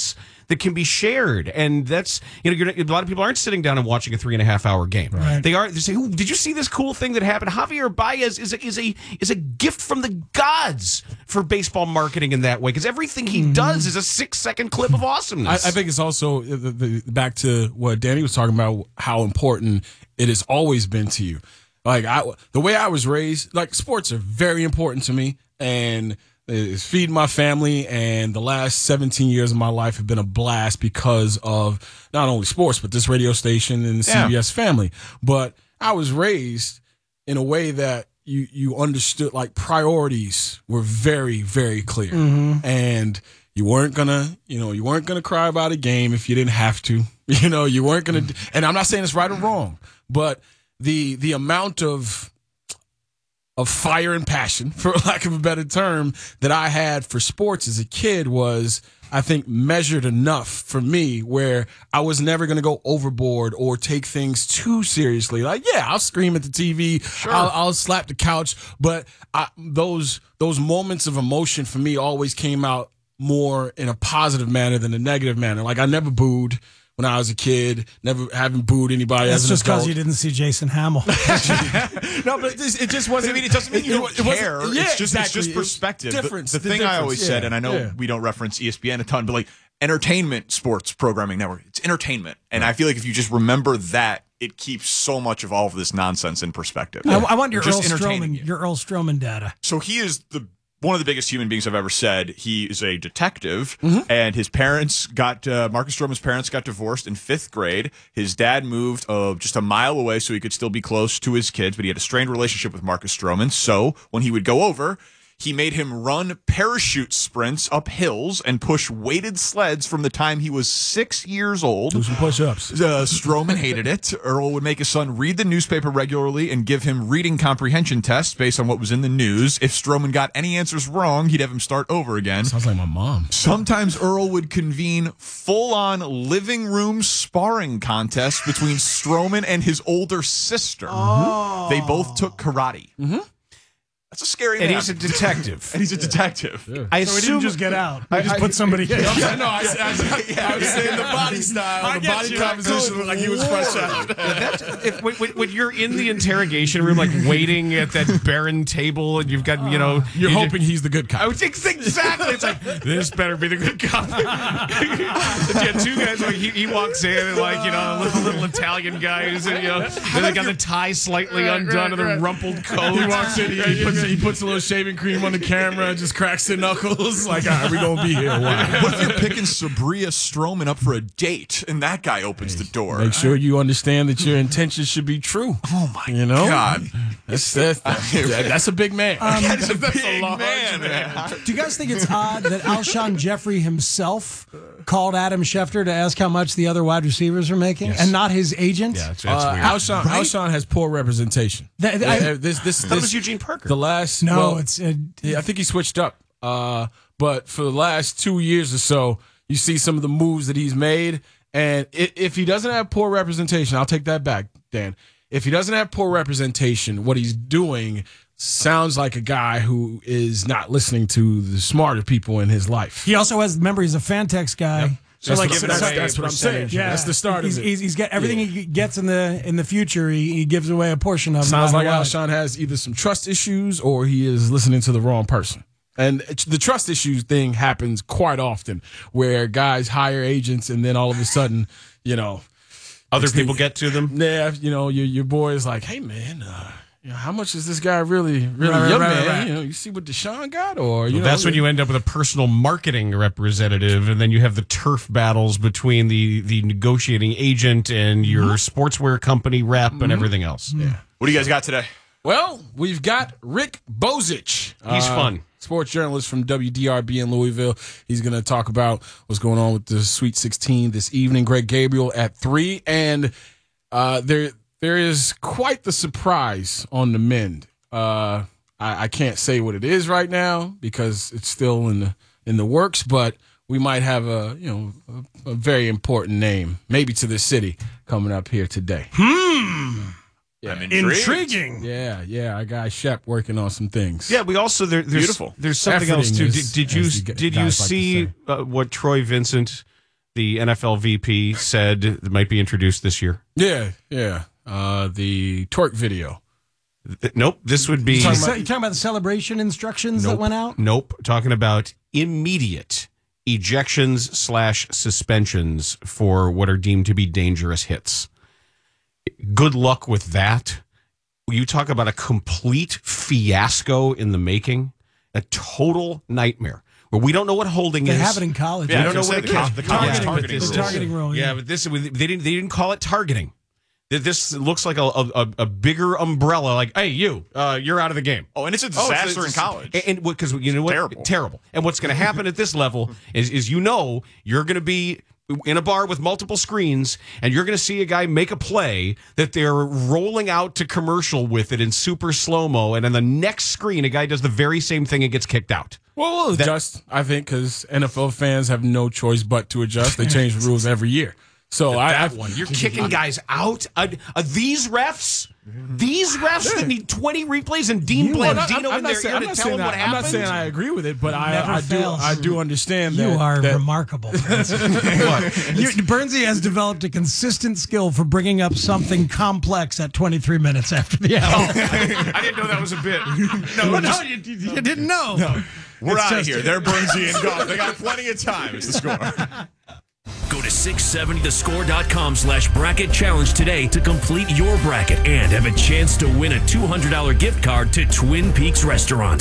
Speaker 11: that can be shared, and that's you know you're, a lot of people aren't sitting down and watching a three and a half hour game.
Speaker 10: Right.
Speaker 11: They are. They say, "Ooh, did you see this cool thing that happened?" Javier Baez is a, is a is a gift from the gods for baseball marketing in that way, because everything he mm-hmm. does is a six second clip of awesomeness.
Speaker 12: I, I think it's also the, the, back to what Danny was talking about, how important it has always been to you. Like I, the way I was raised, like sports are very important to me, and it's feeding my family. And the last seventeen years of my life have been a blast because of not only sports, but this radio station and the yeah. C B S family. But I was raised in a way that you you understood, like priorities were very, very clear, mm-hmm. and you weren't gonna, you know, you weren't gonna cry about a game if you didn't have to. You know, you weren't gonna. And I'm not saying it's right or wrong, but the the amount of of fire and passion, for lack of a better term, that I had for sports as a kid was, I think, measured enough for me where I was never going to go overboard or take things too seriously. Like, yeah, I'll scream at the T V, sure. I'll, I'll slap the couch, but I, those those moments of emotion for me always came out more in a positive manner than a negative manner. Like, I never booed when I was a kid, never haven't booed anybody.
Speaker 10: That's
Speaker 12: as
Speaker 10: just because
Speaker 12: adult.
Speaker 10: you didn't see Jason Hamill.
Speaker 5: No, but it just, it just wasn't. I mean, it doesn't mean you don't
Speaker 12: it, it
Speaker 5: care.
Speaker 12: Yeah,
Speaker 5: it's just
Speaker 12: exactly.
Speaker 5: it's just perspective.
Speaker 12: It's difference.
Speaker 5: The, the,
Speaker 12: the
Speaker 5: thing
Speaker 12: difference.
Speaker 5: I always
Speaker 12: yeah.
Speaker 5: said, and I know
Speaker 12: yeah.
Speaker 5: we don't reference E S P N a ton, but like entertainment sports programming network, it's entertainment, and right. I feel like if you just remember that, it keeps so much of all of this nonsense in perspective.
Speaker 10: I, I want your
Speaker 5: They're
Speaker 10: Earl
Speaker 5: just
Speaker 10: Stroman, your Earl Stroman data.
Speaker 5: So he is the. One of the biggest human beings I've ever said. He is a detective,
Speaker 12: mm-hmm.
Speaker 5: and his parents got, uh, Marcus Stroman's parents got divorced in fifth grade. His dad moved uh, just a mile away so he could still be close to his kids, but he had a strained relationship with Marcus Stroman. So when he would go over, he made him run parachute sprints up hills and push weighted sleds from the time he was six years old.
Speaker 12: Do some push-ups.
Speaker 5: Uh, Stroman hated it. Earl would make his son read the newspaper regularly and give him reading comprehension tests based on what was in the news. If Stroman got any answers wrong, he'd have him start over again.
Speaker 12: Sounds like my mom.
Speaker 5: Sometimes Earl would convene full-on living room sparring contests between Stroman and his older sister.
Speaker 10: Oh.
Speaker 5: They both took karate.
Speaker 12: Mm-hmm.
Speaker 5: That's a scary
Speaker 11: and
Speaker 5: man.
Speaker 11: he's a detective.
Speaker 5: and he's a detective.
Speaker 12: Yeah.
Speaker 11: I
Speaker 10: so
Speaker 11: assume
Speaker 10: he didn't just get out. I just
Speaker 11: I,
Speaker 10: put somebody.
Speaker 12: Yeah, yeah, no, I, I, I, I was saying the body style,
Speaker 5: I
Speaker 12: the body
Speaker 5: you.
Speaker 12: composition looked like he was fresh out.
Speaker 11: That's, if, when, when you're in the interrogation room, like waiting at that barren table, and you've got, you know,
Speaker 12: You're
Speaker 11: you
Speaker 12: hoping
Speaker 11: just,
Speaker 12: he's the good cop.
Speaker 11: I would think exactly. It's like, this better be the good cop. Yeah, two guys, like he, he walks in, and like, you know, a little, little Italian guy who's, you know, then they got the tie slightly
Speaker 12: Right,
Speaker 11: undone
Speaker 12: right,
Speaker 11: and the
Speaker 12: right.
Speaker 11: rumpled coat.
Speaker 12: He walks in, he, he, puts, he puts a little shaving cream on the camera, just cracks the knuckles. Like, all right, we gonna be here a while.
Speaker 5: What if you're picking Sabria Stroman up for a date, and that guy opens the door?
Speaker 12: Make sure you understand that your intentions should be true.
Speaker 5: Oh my
Speaker 12: you know?
Speaker 5: God,
Speaker 12: that's that's, that's, that's a big man.
Speaker 10: Um,
Speaker 5: that is a
Speaker 12: that's
Speaker 5: big
Speaker 12: a large
Speaker 5: man.
Speaker 12: man.
Speaker 10: Do you guys think it's odd that Alshon Jeffrey himself called Adam Schefter to ask how much the other wide receivers are making,
Speaker 12: Yes.
Speaker 10: and not his agent?
Speaker 11: Yeah, that's, that's
Speaker 12: Uh,
Speaker 11: weird.
Speaker 12: Alshon,
Speaker 10: Right?
Speaker 12: Alshon has poor representation.
Speaker 10: That- that- I-
Speaker 12: Uh, this, this,
Speaker 11: That
Speaker 12: this,
Speaker 11: was Eugene Perker.
Speaker 12: The last
Speaker 10: No,
Speaker 12: well,
Speaker 10: it's uh,
Speaker 12: yeah, I think he switched up. Uh, but for the last two years or so, you see some of the moves that he's made, and if, if he doesn't have poor representation, I'll take that back, Dan. If he doesn't have poor representation, what he's doing sounds like a guy who is not listening to the smarter people in his life.
Speaker 10: he also has. Remember, he's a Fantex guy.
Speaker 12: Yep.
Speaker 10: So
Speaker 12: That's
Speaker 10: like,
Speaker 12: what-
Speaker 10: so-
Speaker 12: that's-
Speaker 10: so-
Speaker 12: that's what I'm saying.
Speaker 10: Yeah,
Speaker 12: That's the start of
Speaker 10: he's,
Speaker 12: it.
Speaker 10: He's, he's got everything
Speaker 12: Yeah.
Speaker 10: he gets in the in the future. He, he gives away a portion of.
Speaker 12: Sounds
Speaker 10: no
Speaker 12: like
Speaker 10: matter what.
Speaker 12: Alshon has either some trust issues or he is listening to the wrong person. And it's, the trust issues thing happens quite often, where guys hire agents and then all of a sudden, you know,
Speaker 11: Other
Speaker 12: next
Speaker 11: people
Speaker 12: thing-
Speaker 11: get to them.
Speaker 12: Yeah, you know, your your boy is like, hey man, uh, you know, how much is this guy really, really
Speaker 10: Right, right,
Speaker 12: your
Speaker 10: right,
Speaker 12: man?
Speaker 10: right.
Speaker 12: You know, you see what Deshaun got, or you
Speaker 11: Well,
Speaker 12: know,
Speaker 11: that's when you end up with a personal marketing representative, and then you have the turf battles between the, the negotiating agent and your sportswear company rep and everything else.
Speaker 12: Yeah.
Speaker 5: What do you guys got today?
Speaker 12: Well, we've got Rick Bozich.
Speaker 11: He's
Speaker 12: uh,
Speaker 11: fun.
Speaker 12: Sports journalist from W D R B in Louisville. He's going to talk about what's going on with the Sweet sixteen this evening. Greg Gabriel at three. And uh, there there is quite the surprise on the mend. Uh, I, I can't say what it is right now because it's still in the in the works, but we might have a you know a, a very important name, maybe to the city, coming up here today.
Speaker 10: Hmm.
Speaker 12: Yeah.
Speaker 5: I'm intrigued.
Speaker 10: Intriguing.
Speaker 12: Yeah, yeah, I got Shep working on some things.
Speaker 11: Yeah, we also there, there's
Speaker 5: Beautiful.
Speaker 11: There's something else
Speaker 12: Efforting
Speaker 11: too.
Speaker 12: is-
Speaker 11: Did, did you
Speaker 12: as the
Speaker 11: did you
Speaker 12: guys like to
Speaker 11: see
Speaker 12: say.
Speaker 11: uh, what Troy Vincent the N F L V P said it might be introduced this year?
Speaker 12: Yeah, yeah. Uh, the torque video.
Speaker 11: Th- nope. This would be.
Speaker 10: You talking, about, you talking about the celebration instructions
Speaker 11: nope,
Speaker 10: that went out?
Speaker 11: Nope. Talking about immediate ejections slash suspensions for what are deemed to be dangerous hits. Good luck with that. You talk about a complete fiasco in the making, a total nightmare. Where we don't know what holding
Speaker 10: they
Speaker 11: is.
Speaker 10: They have it in college.
Speaker 11: Yeah,
Speaker 10: we
Speaker 11: don't know what
Speaker 10: the,
Speaker 11: it is.
Speaker 10: the, targeting,
Speaker 5: targeting
Speaker 10: the
Speaker 5: rule.
Speaker 10: targeting rule.
Speaker 11: Yeah,
Speaker 10: Yeah,
Speaker 11: but this they didn't they didn't call it targeting. This looks like a a, a bigger umbrella. Like, hey, you, uh, you're out of the game.
Speaker 5: Oh, and it's a disaster oh, it's, it's, in college.
Speaker 11: And because you know what,
Speaker 5: terrible.
Speaker 11: terrible. And what's going to happen at this level is is you know you're going to be in a bar with multiple screens, and you're going to see a guy make a play that they're rolling out to commercial with it in super slow mo, and on the next screen, a guy does the very same thing and gets kicked out.
Speaker 12: Well, we'll adjust, that, I think, because N F L fans have no choice but to adjust. They change the rules every year. So I,
Speaker 11: that
Speaker 12: I,
Speaker 11: one, you're kicking guys out. Uh, uh, these refs, these refs that need twenty replays, and Dean
Speaker 12: you,
Speaker 11: Blandino
Speaker 12: I'm, I'm
Speaker 11: in their
Speaker 12: saying,
Speaker 11: ear to tell them what
Speaker 12: I,
Speaker 11: happened.
Speaker 12: I'm not saying I agree with it, but I, I do.
Speaker 10: fails.
Speaker 12: I do understand
Speaker 10: you
Speaker 12: that.
Speaker 10: are
Speaker 12: that,
Speaker 10: remarkable. Bernsey has developed a consistent skill for bringing up something complex at twenty-three minutes after the hour.
Speaker 11: Oh, I didn't know that was a bit.
Speaker 10: No, well, no, you, you didn't know. No.
Speaker 5: We're out of here. They're Bernsey and Goff. They got plenty of time. It's the Score.
Speaker 4: Go to six seventy the score dot com slash bracket challenge today to complete your bracket and have a chance to win a two hundred dollars gift card to Twin Peaks Restaurant.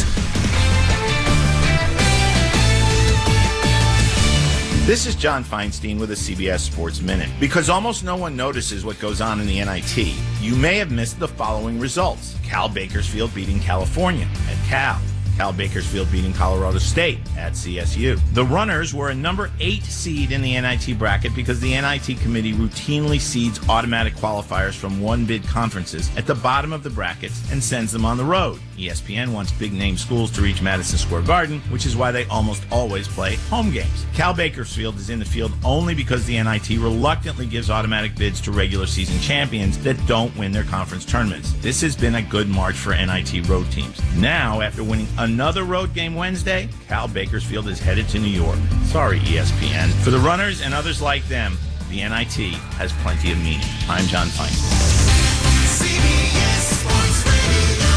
Speaker 14: This is John Feinstein with a C B S Sports Minute. Because almost no one notices what goes on in the N I T, you may have missed the following results. Cal Bakersfield beating California at Cal. Cal Bakersfield beating Colorado State at C S U. The Runners were a number eight seed in the N I T bracket because the N I T committee routinely seeds automatic qualifiers from one-bid conferences at the bottom of the brackets and sends them on the road. E S P N wants big-name schools to reach Madison Square Garden, which is why they almost always play home games. Cal Bakersfield is in the field only because the N I T reluctantly gives automatic bids to regular season champions that don't win their conference tournaments. This has been a good March for N I T road teams. Now, after winning another road game Wednesday, Cal Bakersfield is headed to New York. Sorry, E S P N. For the Runners and others like them, the N I T has plenty of meaning. I'm John Feinstein.
Speaker 2: C B S Sports Radio.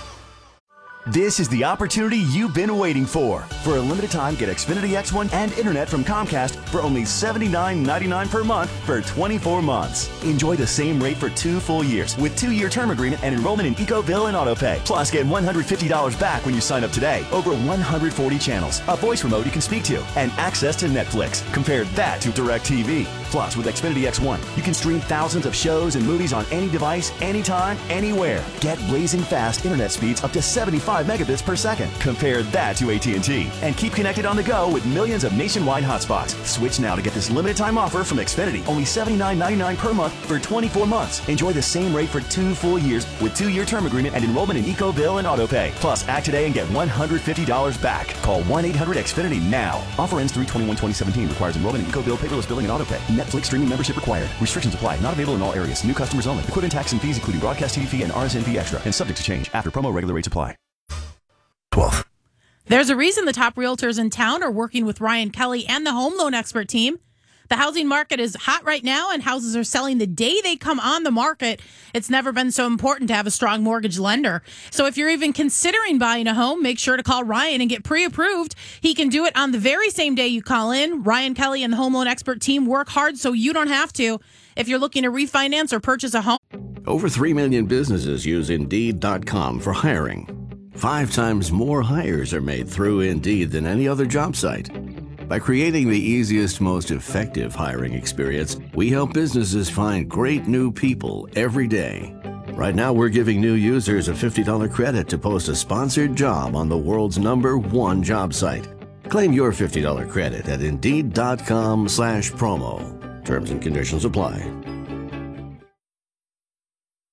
Speaker 15: This is the opportunity you've been waiting for. For a limited time, get Xfinity X one and internet from Comcast for only seventy-nine ninety-nine per month for twenty-four months. Enjoy the same rate for two full years with two-year term agreement and enrollment in EcoBill and AutoPay. Plus, get one hundred fifty dollars back when you sign up today. Over one hundred forty channels, a voice remote you can speak to, and access to Netflix. Compare that to DirecTV. Plus, with Xfinity X one, you can stream thousands of shows and movies on any device, anytime, anywhere. Get blazing fast internet speeds up to seventy-five megabits per second. Compare that to A T and T. And keep connected on the go with millions of nationwide hotspots. Switch now to get this limited time offer from Xfinity. Only seventy-nine ninety-nine per month for twenty-four months. Enjoy the same rate for two full years with two-year term agreement and enrollment in EcoBill and AutoPay. Plus, act today and get one hundred fifty dollars back. Call one eight hundred X Finity now. Offer ends three twenty-one twenty seventeen. Requires enrollment in EcoBill, paperless billing, and AutoPay. Netflix streaming membership required. Restrictions apply. Not available in all areas. New customers only. Equipment tax and fees including broadcast T V fee and R S N fee extra and subject to change. After promo, regular rates apply.
Speaker 16: twelve. There's a reason the top realtors in town are working with Ryan Kelly and the home loan expert team. The housing market is hot right now, and houses are selling the day they come on the market. It's never been so important to have a strong mortgage lender. So if you're even considering buying a home, make sure to call Ryan and get pre-approved. He can do it on the very same day you call in. Ryan Kelly and the home loan expert team work hard so you don't have to. If you're looking to refinance or purchase a home.
Speaker 17: Over three million businesses use Indeed dot com for hiring. Five times more hires are made through Indeed than any other job site. By creating the easiest, most effective hiring experience, we help businesses find great new people every day. Right now, we're giving new users a fifty dollars credit to post a sponsored job on the world's number one job site. Claim your fifty dollars credit at Indeed dot com slash promo. Terms and conditions apply.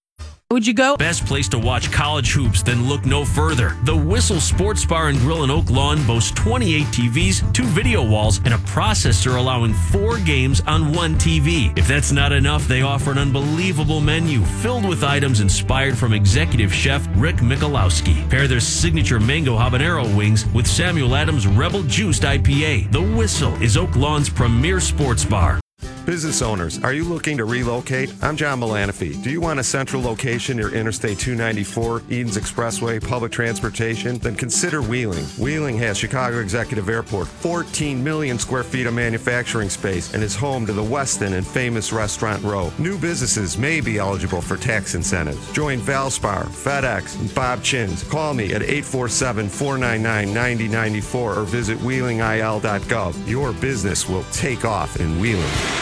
Speaker 16: Would you go?
Speaker 4: Best place to watch college hoops, then look no further. The Whistle Sports Bar and Grill in Oak Lawn boasts twenty-eight T Vs, two video walls, and a processor allowing four games on one T V. If that's not enough, they offer an unbelievable menu filled with items inspired from executive chef Rick Michalowski. Pair their signature mango habanero wings with Samuel Adams Rebel Juiced I P A. The Whistle is Oak Lawn's premier sports bar.
Speaker 18: Business owners, are you looking to relocate? I'm John Malanafi. Do you want a central location near Interstate two ninety-four, Edens Expressway, public transportation? Then consider Wheeling. Wheeling has Chicago Executive Airport, fourteen million square feet of manufacturing space, and is home to the Westin and famous Restaurant Row. New businesses may be eligible for tax incentives. Join Valspar, FedEx, and Bob Chins. Call me at eight four seven, four nine nine, nine zero nine four or visit wheeling I L dot gov. Your business will take off in Wheeling.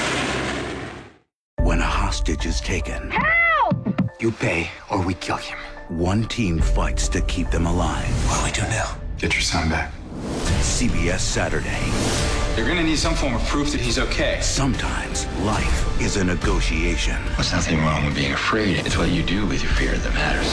Speaker 19: When a hostage is taken, help! You pay or we kill him. One team fights to keep them alive. What do we do now? Get your son back. C B S Saturday.
Speaker 20: They're gonna need some form of proof that he's okay.
Speaker 19: Sometimes life is a negotiation.
Speaker 20: There's nothing wrong with being afraid. It's what you do with your fear that matters.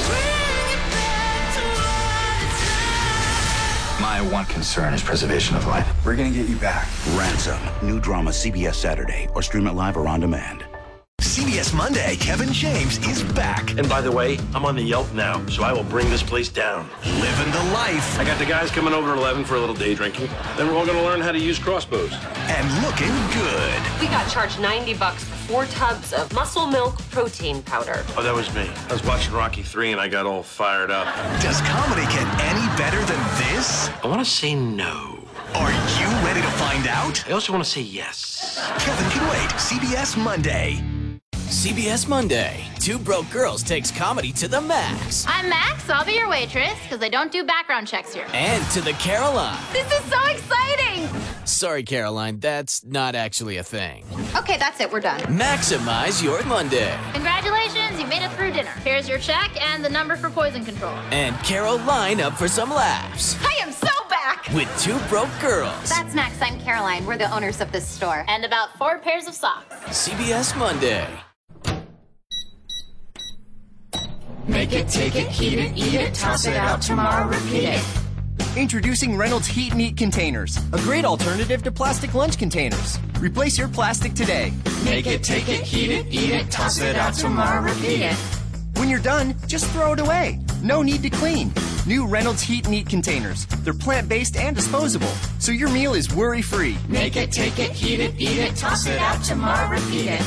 Speaker 20: My one concern is preservation of life. We're gonna get you back.
Speaker 19: Ransom. New drama C B S Saturday or stream it live or on demand.
Speaker 21: C B S Monday, Kevin James is back.
Speaker 22: And by the way, I'm on the Yelp now, so I will bring this place down.
Speaker 21: Living the life.
Speaker 22: I got the guys coming over at eleven for a little day drinking. Then we're all going to learn how to use crossbows.
Speaker 21: And looking good.
Speaker 23: We got charged ninety bucks for four tubs of muscle milk protein powder.
Speaker 22: Oh, that was me. I was watching Rocky three and I got all fired up.
Speaker 21: Does comedy get any better than this?
Speaker 22: I want to say no.
Speaker 21: Are you ready to find out?
Speaker 22: I also want to say yes.
Speaker 21: Kevin can wait. C B S Monday.
Speaker 24: C B S Monday. Two Broke Girls takes comedy to the max.
Speaker 25: I'm Max. I'll be your waitress because they don't do background checks here.
Speaker 24: And to the Caroline.
Speaker 25: This is so exciting.
Speaker 24: Sorry, Caroline, that's not actually a thing.
Speaker 25: Okay, that's it. We're done.
Speaker 24: Maximize your Monday.
Speaker 25: Congratulations, you made it through dinner. Here's your check and the number for poison control.
Speaker 24: And Caroline up for some laughs.
Speaker 25: I am so back.
Speaker 24: With Two Broke Girls.
Speaker 25: That's Max. I'm Caroline. We're the owners of this store. And about four pairs of socks.
Speaker 24: C B S Monday.
Speaker 26: Make it, take it, heat it, eat it, toss it out tomorrow, repeat it.
Speaker 27: Introducing Reynolds Heat and Eat Containers, a great alternative to plastic lunch containers. Replace your plastic today.
Speaker 26: Make it, take it, heat it, eat it, toss it out tomorrow, repeat it.
Speaker 27: When you're done, just throw it away. No need to clean. New Reynolds Heat and Eat Containers. They're plant-based and disposable, so your meal is worry-free.
Speaker 26: Make it, take it, heat it, eat it, toss it out tomorrow, repeat it.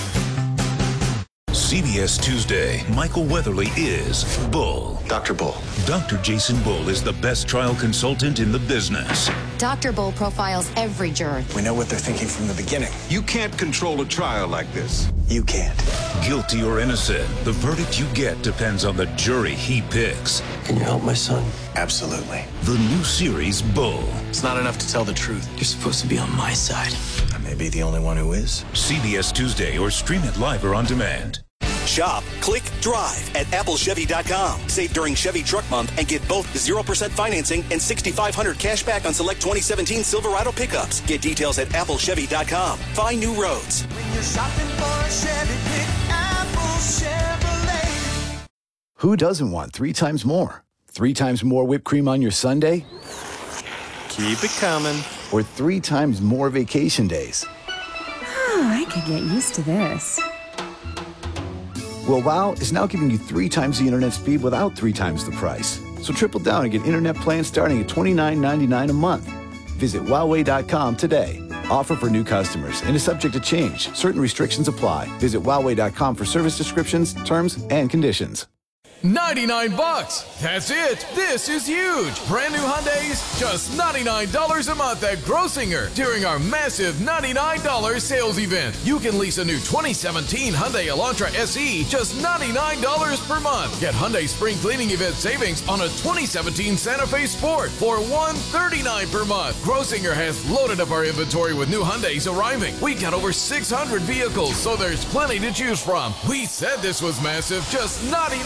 Speaker 28: C B S Tuesday, Michael Weatherly is Bull.
Speaker 22: Doctor Bull.
Speaker 28: Doctor Jason Bull is the best trial consultant in the business.
Speaker 29: Doctor Bull profiles every juror.
Speaker 22: We know what they're thinking from the beginning.
Speaker 28: You can't control a trial like this.
Speaker 22: You can't.
Speaker 28: Guilty or innocent, the verdict you get depends on the jury he picks.
Speaker 22: Can you help my son? Absolutely.
Speaker 28: The new series, Bull.
Speaker 22: It's not enough to tell the truth. You're supposed to be on my side. I may be the only one who is.
Speaker 28: C B S Tuesday or stream it live or on demand.
Speaker 1: Shop, click, drive at apple chevy dot com. Save during Chevy Truck Month and get both zero percent financing and sixty-five hundred cash back on select twenty seventeen Silverado pickups. Get details at apple chevy dot com. Find new roads.
Speaker 2: When you're shopping for a Chevy, pick Apple Chevrolet.
Speaker 30: Who doesn't want three times more? Three times more whipped cream on your sundae?
Speaker 11: Keep it coming.
Speaker 30: Or three times more vacation days?
Speaker 31: Oh, I could get used to this.
Speaker 30: Well, WOW is now giving you three times the internet speed without three times the price. So triple down and get internet plans starting at twenty-nine ninety-nine a month. Visit Huawei dot com today. Offer for new customers and is subject to change. Certain restrictions apply. Visit Huawei dot com for service descriptions, terms, and conditions.
Speaker 32: ninety-nine bucks. That's it. This is huge. Brand new Hyundais, just ninety-nine dollars a month at Grossinger during our massive ninety-nine dollars sales event. You can lease a new twenty seventeen Hyundai Elantra S E just ninety-nine dollars per month. Get Hyundai Spring Cleaning Event savings on a twenty seventeen Santa Fe Sport for one hundred thirty-nine dollars per month. Grossinger has loaded up our inventory with new Hyundais arriving. We've got over six hundred vehicles, so there's plenty to choose from. We said this was massive, just ninety-nine dollars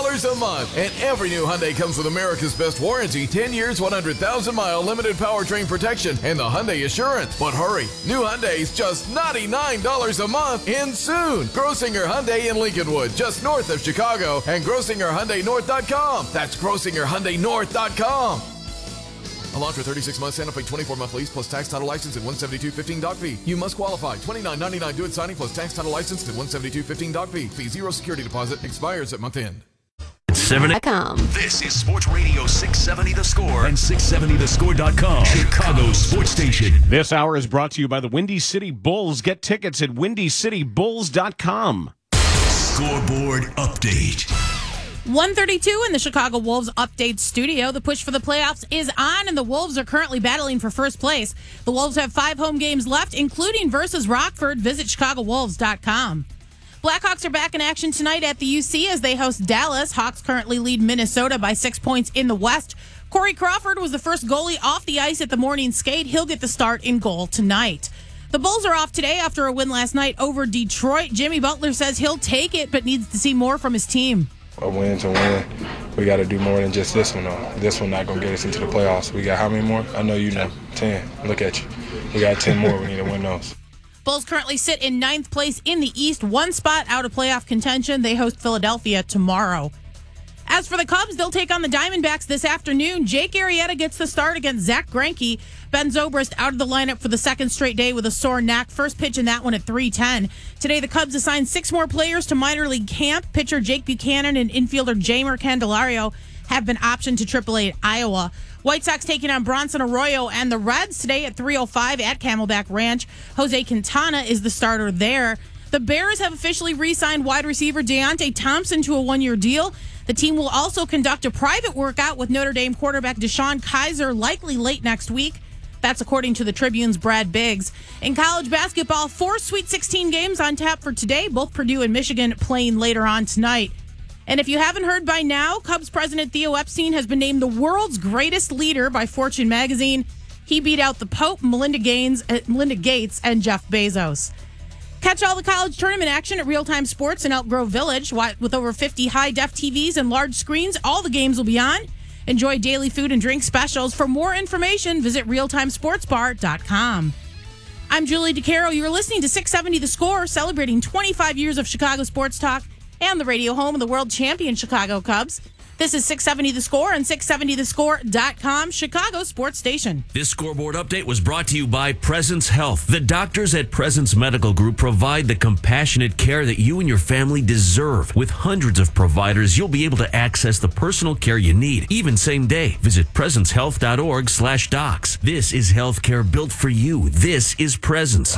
Speaker 32: dollars a month. And every new Hyundai comes with America's best warranty, ten years, one hundred thousand mile limited powertrain protection, and the Hyundai Assurance. But hurry, new Hyundai's just ninety-nine dollars a month in soon. Grossinger Hyundai in Lincolnwood, just north of Chicago, and Grossinger Hyundai North dot com. That's Grossinger Hyundai North dot com. Allowed for thirty-six months, Santa Fe twenty-four month lease plus tax, title, license, and one seventy-two fifteen doc fee. You must qualify. twenty-nine ninety-nine due at signing plus tax, title, license, and one seventy-two fifteen doc fee. Fee zero security deposit expires at month end.
Speaker 4: seven
Speaker 28: This is Sports Radio six seventy The Score and six seventy the score dot com, Chicago sports station.
Speaker 11: This hour is brought to you by the Windy City Bulls. Get tickets at windy city bulls dot com.
Speaker 28: Scoreboard update.
Speaker 16: one thirty-two in the Chicago Wolves update studio. The push for the playoffs is on, and the Wolves are currently battling for first place. The Wolves have five home games left, including versus Rockford. Visit chicago wolves dot com. Blackhawks are back in action tonight at the U C as they host Dallas. Hawks currently lead Minnesota by six points in the West. Corey Crawford was the first goalie off the ice at the morning skate. He'll get the start in goal tonight. The Bulls are off today after a win last night over Detroit. Jimmy Butler says he'll take it, but needs to see more from his team.
Speaker 3: A win's a win. We got to do more than just this one, though. This one not going to get us into the playoffs. We got how many more? I know you know. ten. Look at you. We got ten more. We need to win those.
Speaker 16: Bulls currently sit in ninth place in the East, one spot out of playoff contention. They host Philadelphia tomorrow. As for the Cubs, they'll take on the Diamondbacks this afternoon. Jake Arrieta gets the start against Zach Greinke. Ben Zobrist out of the lineup for the second straight day with a sore neck. First pitch in that one at three ten. Today, the Cubs assigned six more players to minor league camp. Pitcher Jake Buchanan and infielder Jamer Candelario have been optioned to triple A at Iowa. White Sox taking on Bronson Arroyo and the Reds today at three oh five at Camelback Ranch. Jose Quintana is the starter there. The Bears have officially re-signed wide receiver Deontay Thompson to a one-year deal. The team will also conduct a private workout with Notre Dame quarterback Deshaun Kaiser likely late next week. That's according to the Tribune's Brad Biggs. In college basketball, four Sweet sixteen games on tap for today, both Purdue and Michigan playing later on tonight. And if you haven't heard by now, Cubs president Theo Epstein has been named the world's greatest leader by Fortune magazine. He beat out the Pope, Melinda Gaines, uh, Melinda Gates, and Jeff Bezos. Catch all the college tournament action at Real Time Sports in Elk Grove Village. With over fifty high-def T Vs and large screens, all the games will be on. Enjoy daily food and drink specials. For more information, visit real time sports bar dot com. I'm Julie DeCaro. You're listening to six seventy The Score, celebrating twenty-five years of Chicago sports talk and the radio home of the world champion Chicago Cubs. This is six seventy The Score and six seventy the score dot com, Chicago sports station.
Speaker 4: This scoreboard update was brought to you by Presence Health. The doctors at Presence Medical Group provide the compassionate care that you and your family deserve. With hundreds of providers, you'll be able to access the personal care you need, even same day. Visit presence health dot org slash docs. This is healthcare built for you. This is Presence.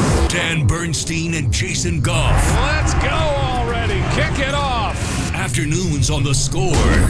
Speaker 28: Dan Bernstein and Jason Goff.
Speaker 5: Let's go already. Kick it off.
Speaker 28: Afternoons on The Score.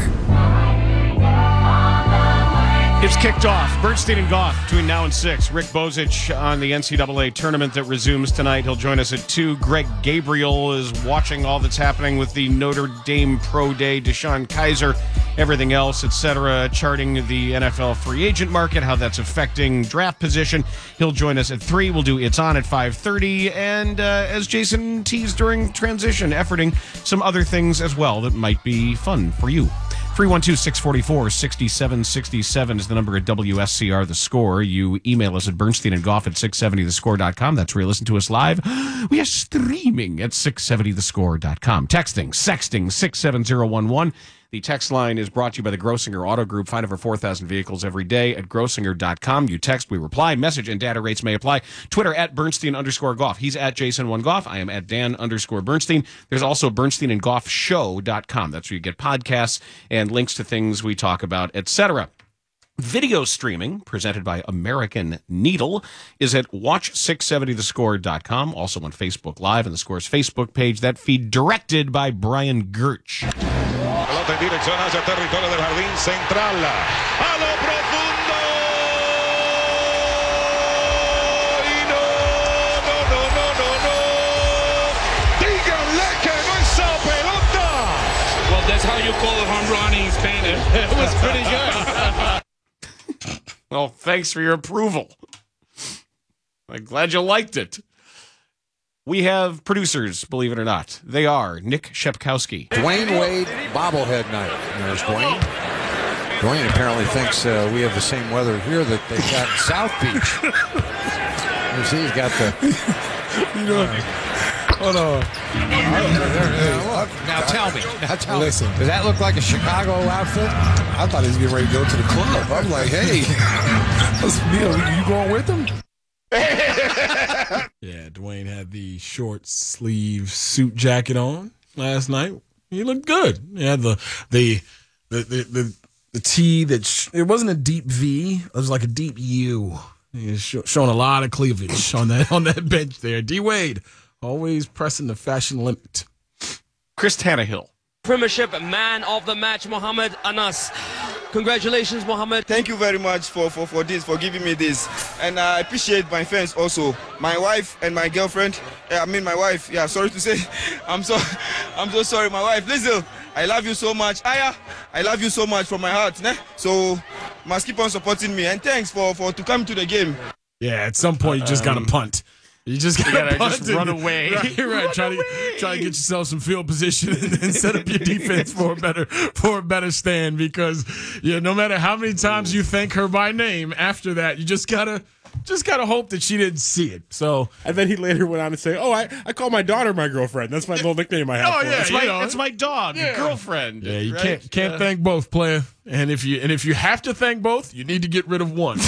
Speaker 11: It's kicked off. Bernstein and Goff between now and six. Rick Bozich on the N C double A tournament that resumes tonight. He'll join us at two. Greg Gabriel is watching all that's happening with the Notre Dame Pro Day, Deshaun Kaiser, everything else, et cetera, charting the N F L free agent market, how that's affecting draft position. He'll join us at three. We'll do It's On at five thirty. And uh, as Jason teased during transition, efforting some other things as well that might be fun for you. three one two, six four four, six seven six seven is the number at W S C R The Score. You email us at Bernstein and Goff at six seventy the score dot com. That's where you listen to us live. We are streaming at six seventy the score dot com. Texting, sexting, six seven zero one one. The text line is brought to you by the Grossinger Auto Group. Find over four thousand vehicles every day at grossinger dot com. You text, we reply. Message and data rates may apply. Twitter at Bernstein underscore Goff. He's at Jason one Goff. I am at Dan underscore Bernstein. There's also Bernstein and Goff show dot com. That's where you get podcasts and links to things we talk about, et cetera. Video streaming, presented by American Needle, is at watch six seventy the score dot com. Also on Facebook Live and the Score's Facebook page. That feed directed by Brian Gertsch.
Speaker 5: Pelota en dirección hacia el territorio del jardín central. A lo profundo. Y no, no, no, no, no, no. Díganle que no es esa pelota.
Speaker 6: Well, that's how you call a home run in Spanish. It was pretty good.
Speaker 11: Well, thanks for your approval. I'm glad you liked it. We have producers, believe it or not. They are Nick Shepkowski.
Speaker 7: Dwayne Wade, bobblehead night. There's Dwayne. Dwayne apparently thinks uh, we have the same weather here that they've got in South Beach. You see, he's got the...
Speaker 3: You know, uh, hold on.
Speaker 7: Now tell me. Now tell
Speaker 3: Listen.
Speaker 7: me. Does that look like a Chicago outfit?
Speaker 3: I thought he was getting ready to go to the club. I'm like, hey, let's Neil, you going with him?
Speaker 8: Yeah, Dwayne had the short sleeve suit jacket on last night. He looked good. He had the the the the the, the tee that sh- it wasn't a deep V. It was like a deep U. He was sh- showing a lot of cleavage on that on that bench there. D Wade always pressing the fashion limit.
Speaker 11: Chris Tannehill.
Speaker 9: Premiership Man of the Match, Mohamed Anas. Congratulations, Mohamed.
Speaker 10: Thank you very much for, for, for this, for giving me this. And I appreciate my fans also. My wife and my girlfriend. Yeah, I mean my wife. Yeah, sorry to say. I'm so I'm so sorry, my wife. Listen, I love you so much. Aya, I love you so much from my heart. Ne? So must keep on supporting me. And thanks for, for to come to the game.
Speaker 8: Yeah, at some point you just um, got to punt. You just gotta,
Speaker 11: gotta
Speaker 8: punt
Speaker 11: just
Speaker 8: and,
Speaker 11: run away.
Speaker 8: Right, right.
Speaker 11: Run
Speaker 8: try
Speaker 11: away.
Speaker 8: to try to get yourself some field position and, and set up your defense for a better for a better stand. Because yeah, no matter how many times you thank her by name after that, you just gotta just gotta hope that she didn't see it. So
Speaker 12: and then he later went on to say, "Oh, I, I call my daughter my girlfriend. That's my little nickname I have."
Speaker 8: Oh
Speaker 12: for
Speaker 8: yeah,
Speaker 12: her.
Speaker 11: It's my
Speaker 8: know.
Speaker 11: it's my dog,
Speaker 8: Yeah.
Speaker 11: girlfriend.
Speaker 8: Yeah, you
Speaker 11: right?
Speaker 8: can't can't
Speaker 11: Yeah.
Speaker 8: thank both, player. And if you and if you have to thank both, you need to get rid of one.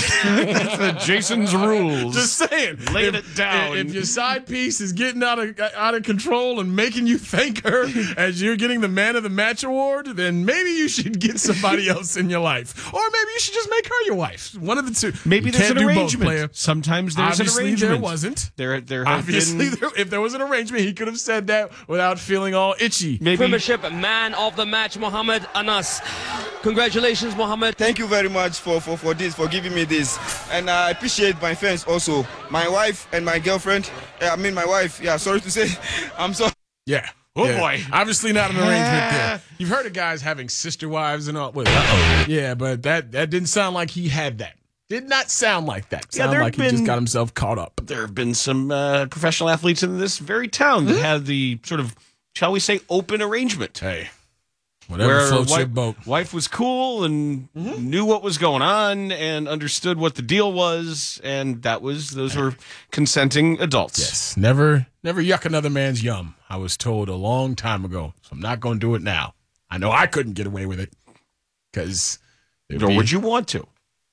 Speaker 11: Jason's rules.
Speaker 8: Just saying,
Speaker 11: Laying
Speaker 8: if,
Speaker 11: it down.
Speaker 8: If, if your side piece is getting out of out of control and making you thank her as you're getting the Man of the Match award, then maybe you should get somebody else in your life, or maybe you should just make her your wife. One of the two.
Speaker 11: Maybe
Speaker 8: You
Speaker 11: there's
Speaker 8: can't
Speaker 11: an
Speaker 8: do both,
Speaker 11: arrangement.
Speaker 8: player.
Speaker 11: Sometimes there's
Speaker 8: Obviously,
Speaker 11: an arrangement.
Speaker 8: there wasn't.
Speaker 11: There, there have
Speaker 8: Obviously,
Speaker 11: been...
Speaker 8: there, if there was an arrangement, he could have said that without feeling all itchy.
Speaker 11: Maybe.
Speaker 9: Premiership Man of the Match, Mohamed Anas. Congratulations, Mohamed.
Speaker 10: Thank you very much for, for, for this, for giving me this. And I appreciate my fans also. My wife and my girlfriend. Yeah, I mean my wife. Yeah, sorry to say. I'm so...
Speaker 8: Yeah.
Speaker 11: Oh,
Speaker 8: yeah.
Speaker 11: boy.
Speaker 8: Obviously not an arrangement there. You've heard of guys having sister wives and all. Well, uh-oh. Yeah, but that, that didn't sound like he had that. Did not sound like that.
Speaker 11: Yeah,
Speaker 8: Sound
Speaker 11: there
Speaker 8: like
Speaker 11: have
Speaker 8: he just
Speaker 11: been-
Speaker 8: got himself caught up.
Speaker 11: There have been some uh, professional athletes in this very town that had the sort of, shall we say, open arrangement.
Speaker 8: Hey, whatever
Speaker 11: where
Speaker 8: floats
Speaker 11: wife,
Speaker 8: your boat.
Speaker 11: wife was cool and
Speaker 8: Mm-hmm.
Speaker 11: knew what was going on and understood what the deal was, and that was those were consenting adults.
Speaker 8: Yes, never, never yuck another man's yum. I was told a long time ago, so I'm not going to do it now. I know I couldn't get away with it because,
Speaker 11: Or would you want to?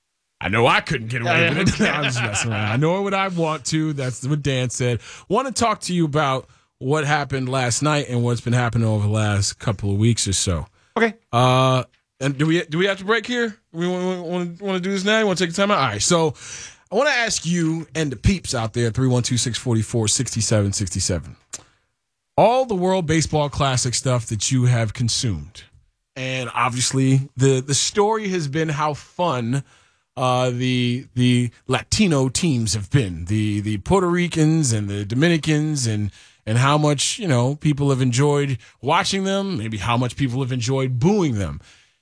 Speaker 8: I know I couldn't get away
Speaker 11: Yeah,
Speaker 8: with it. I'm just messing around. I know what I want to. That's what Dan said. Want to talk to you about what happened last night and what's been happening over the last couple of weeks or so.
Speaker 11: Okay.
Speaker 8: Uh, and do we do we have to break here? We want want want to do this now? You want to take a time out? All right. So I want to ask you and the peeps out there, three one two, six four four, six seven six seven. All the World Baseball Classic stuff that you have consumed. And obviously the the story has been how fun Uh, the the Latino teams have been, the the Puerto Ricans and the Dominicans, and and how much, you know, people have enjoyed watching them, maybe how much people have enjoyed booing them.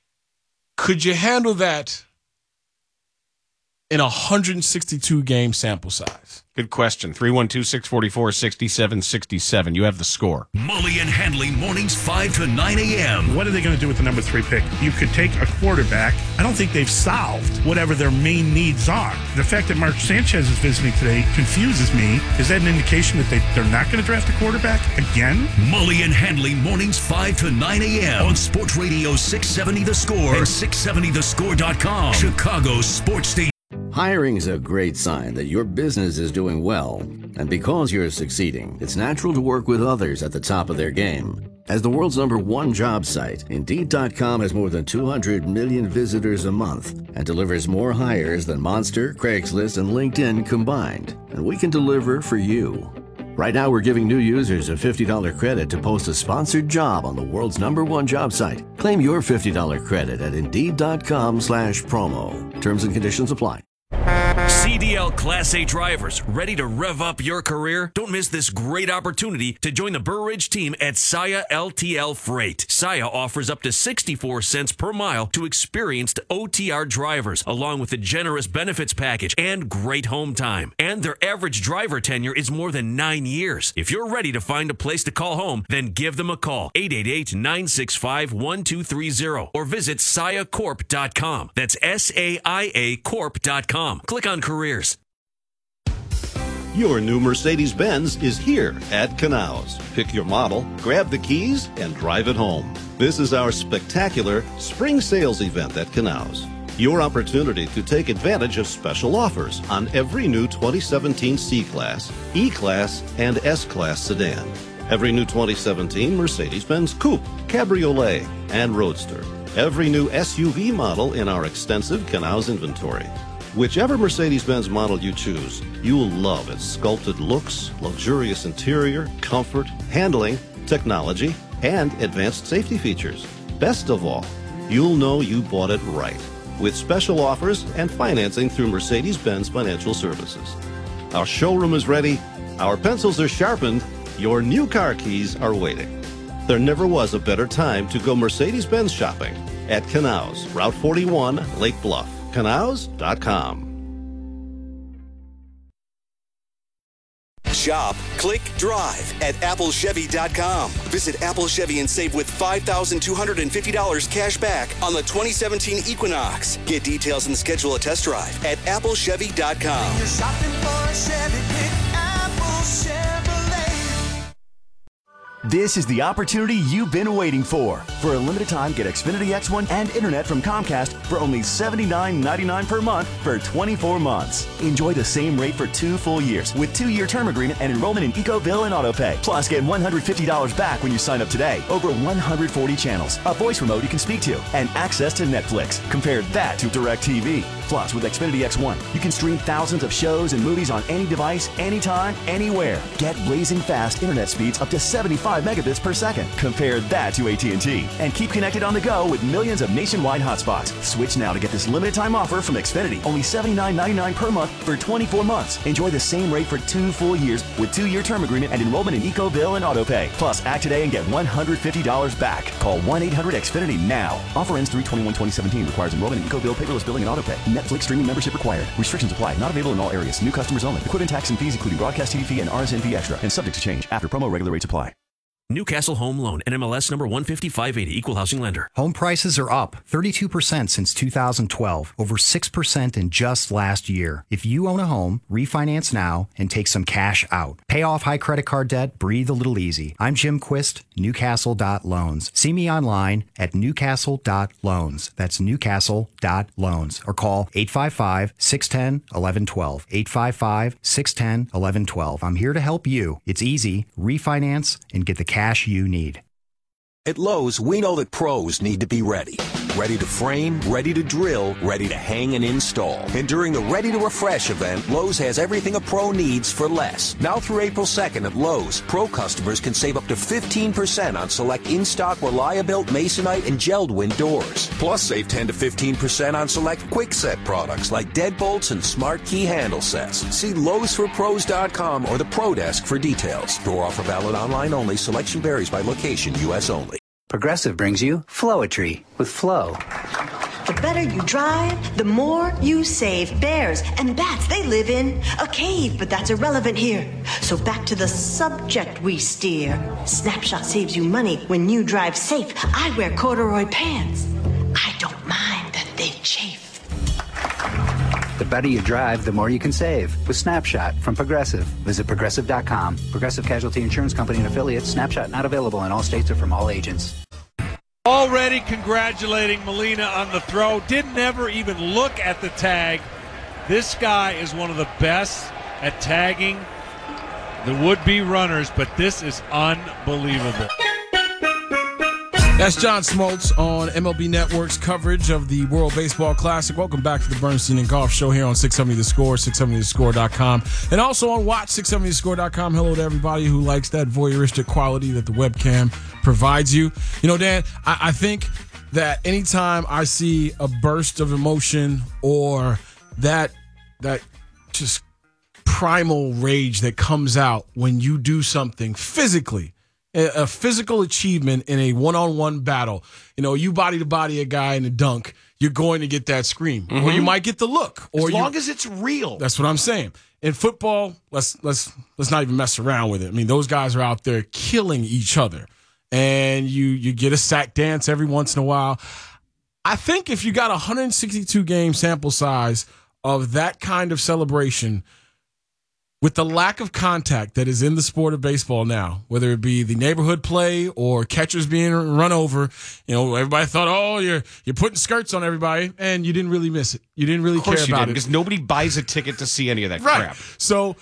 Speaker 8: Could you handle that in a one hundred sixty-two game sample size?
Speaker 11: Good question. three one two, six four four, six seven six seven. You have the score.
Speaker 28: Mully and Handley mornings five to nine a.m.
Speaker 13: What are they going to do with the number three pick? You could take a quarterback. I don't think they've solved whatever their main needs are. The fact that Mark Sanchez is visiting today confuses me. Is that an indication that they, they're not going to draft a quarterback again?
Speaker 28: Mully and Handley mornings five to nine a.m. on Sports Radio six seventy The Score and six seventy the score dot com. Chicago's sports station.
Speaker 14: Hiring is a great sign that your business is doing well. And because you're succeeding, it's natural to work with others at the top of their game. As the world's number one job site, Indeed dot com has more than two hundred million visitors a month and delivers more hires than Monster, Craigslist, and LinkedIn combined. And we can deliver for you. Right now, we're giving new users a fifty dollars credit to post a sponsored job on the world's number one job site. Claim your fifty dollars credit at Indeed dot com slash promo. Terms and conditions apply.
Speaker 28: C
Speaker 4: D L Class A drivers, ready to rev up your career? Don't miss this great opportunity to join the Burr Ridge team at Saia L T L Freight. Saia offers up to sixty-four cents per mile to experienced O T R drivers, along with a generous benefits package and great home time. And their average driver tenure is more than nine years. If you're ready to find a place to call home, then give them a call, eight eight eight, nine six five, one two three zero, or visit saia corp dot com. That's S A I A corp dot com. Click on careers.
Speaker 15: Your new Mercedes-Benz is here at Canals. Pick your model, grab the keys, and drive it home. This is our spectacular spring sales event at Canals. Your opportunity to take advantage of special offers on every new twenty seventeen C-Class, E-Class, and S-Class sedan. Every new twenty seventeen Mercedes-Benz Coupe, Cabriolet, and Roadster. Every new S U V model in our extensive Canals inventory. Whichever Mercedes-Benz model you choose, you'll love its sculpted looks, luxurious interior, comfort, handling, technology, and advanced safety features. Best of all, you'll know you bought it right, with special offers and financing through Mercedes-Benz Financial Services. Our showroom is ready, our pencils are sharpened, your new car keys are waiting. There never was a better time to go Mercedes-Benz shopping at Canals, Route forty-one, Lake Bluff. Canals dot com.
Speaker 1: Shop, click, drive at apple chevy dot com. Visit Apple Chevy and save with five thousand two hundred fifty dollars cash back on the twenty seventeen Equinox. Get details and schedule a test drive at apple chevy dot com.
Speaker 2: You're shopping for a Chevy, pick Apple Chevrolet.
Speaker 17: This is the opportunity you've been waiting for. For a limited time, get Xfinity X one and internet from Comcast for only seventy-nine ninety-nine per month for twenty-four months. Enjoy the same rate for two full years with two-year term agreement and enrollment in EcoBill and AutoPay. Plus, get one hundred fifty dollars back when you sign up today. Over one hundred forty channels, a voice remote you can speak to, and access to Netflix. Compare that to DirecTV. Plus, with Xfinity X one, you can stream thousands of shows and movies on any device, anytime, anywhere. Get blazing fast internet speeds up to seventy-five megabits per second. Compare that to A T and T. And keep connected on the go with millions of nationwide hotspots. Switch now to get this limited time offer from Xfinity. Only seventy-nine ninety-nine per month for twenty-four months. Enjoy the same rate for two full years with two-year term agreement and enrollment in EcoBill and AutoPay. Plus, act today and get one hundred fifty dollars back. Call one eight hundred X Finity now. Offer ends three twenty-one twenty seventeen. Requires enrollment in EcoBill, paperless billing, and AutoPay. Netflix streaming membership required. Restrictions apply. Not available in all areas. New customers only. Equipment tax and fees including broadcast T V fee and R S N fee extra and subject to change. After promo, regular rates apply.
Speaker 4: Newcastle Home Loan, N M L S number one five five eighty, Equal Housing Lender.
Speaker 18: Home prices are up thirty-two percent since two thousand twelve, over six percent in just last year. If you own a home, refinance now and take some cash out. Pay off high credit card debt, breathe a little easy. I'm Jim Quist, Newcastle dot loans. See me online at Newcastle dot loans. That's Newcastle dot loans. Or call eight five five, six one zero, one one one two. eight five five, six one zero, one one one two. I'm here to help you. It's easy. Refinance and get the cash you need.
Speaker 19: At Lowe's, we know that pros need to be ready. Ready to frame, ready to drill, ready to hang and install. And during the Ready to Refresh event, Lowe's has everything a pro needs for less. Now through April second at Lowe's, pro customers can save up to fifteen percent on select in-stock Reliabuilt, Masonite, and Geldwin doors. Plus, save ten to fifteen percent on select Quickset products like deadbolts and Smart Key handle sets. See Lowe's For Pros dot com or the Pro Desk for details. Door offer valid online only. Selection varies by location. U S only.
Speaker 20: Progressive brings you Flowetry with Flow.
Speaker 21: The better you drive, the more you save. Bears and bats, they live in a cave, but that's irrelevant here. So back to the subject we steer. Snapshot saves you money when you drive safe. I wear corduroy pants. I don't mind that they chafe.
Speaker 20: The better you drive, the more you can save with Snapshot from Progressive. Visit Progressive dot com. Progressive Casualty Insurance Company and affiliates. Snapshot not available in all states or from all agents.
Speaker 23: Already congratulating Molina on the throw. Didn't ever even look at the tag. This guy is one of the best at tagging the would-be runners, but this is unbelievable.
Speaker 8: That's John Smoltz on M L B Network's coverage of the World Baseball Classic. Welcome back to the Bernstein and Golf Show here on six seventy The Score, six seventy the score dot com, and also on Watch six seventy the score dot com. Hello to everybody who likes that voyeuristic quality that the webcam provides you. You know, Dan, I, I think that anytime I see a burst of emotion or that that just primal rage that comes out when you do something physically, a, a physical achievement in a one-on-one battle. You know, you body to body a guy in a dunk, you're going to get that scream, mm-hmm. or you might get the look, or
Speaker 11: as long
Speaker 8: you,
Speaker 11: as it's real.
Speaker 8: That's what I'm saying. In football, let's let's let's not even mess around with it. I mean, those guys are out there killing each other, and you you get a sack dance every once in a while. I think if you got a one hundred sixty-two game sample size of that kind of celebration, with the lack of contact that is in the sport of baseball now, whether it be the neighborhood play or catchers being run over, you know, everybody thought, oh, you're you're putting skirts on everybody, and you didn't really miss it. You didn't really care about it
Speaker 11: because nobody buys a ticket to see any of that
Speaker 8: right.
Speaker 11: crap.
Speaker 8: So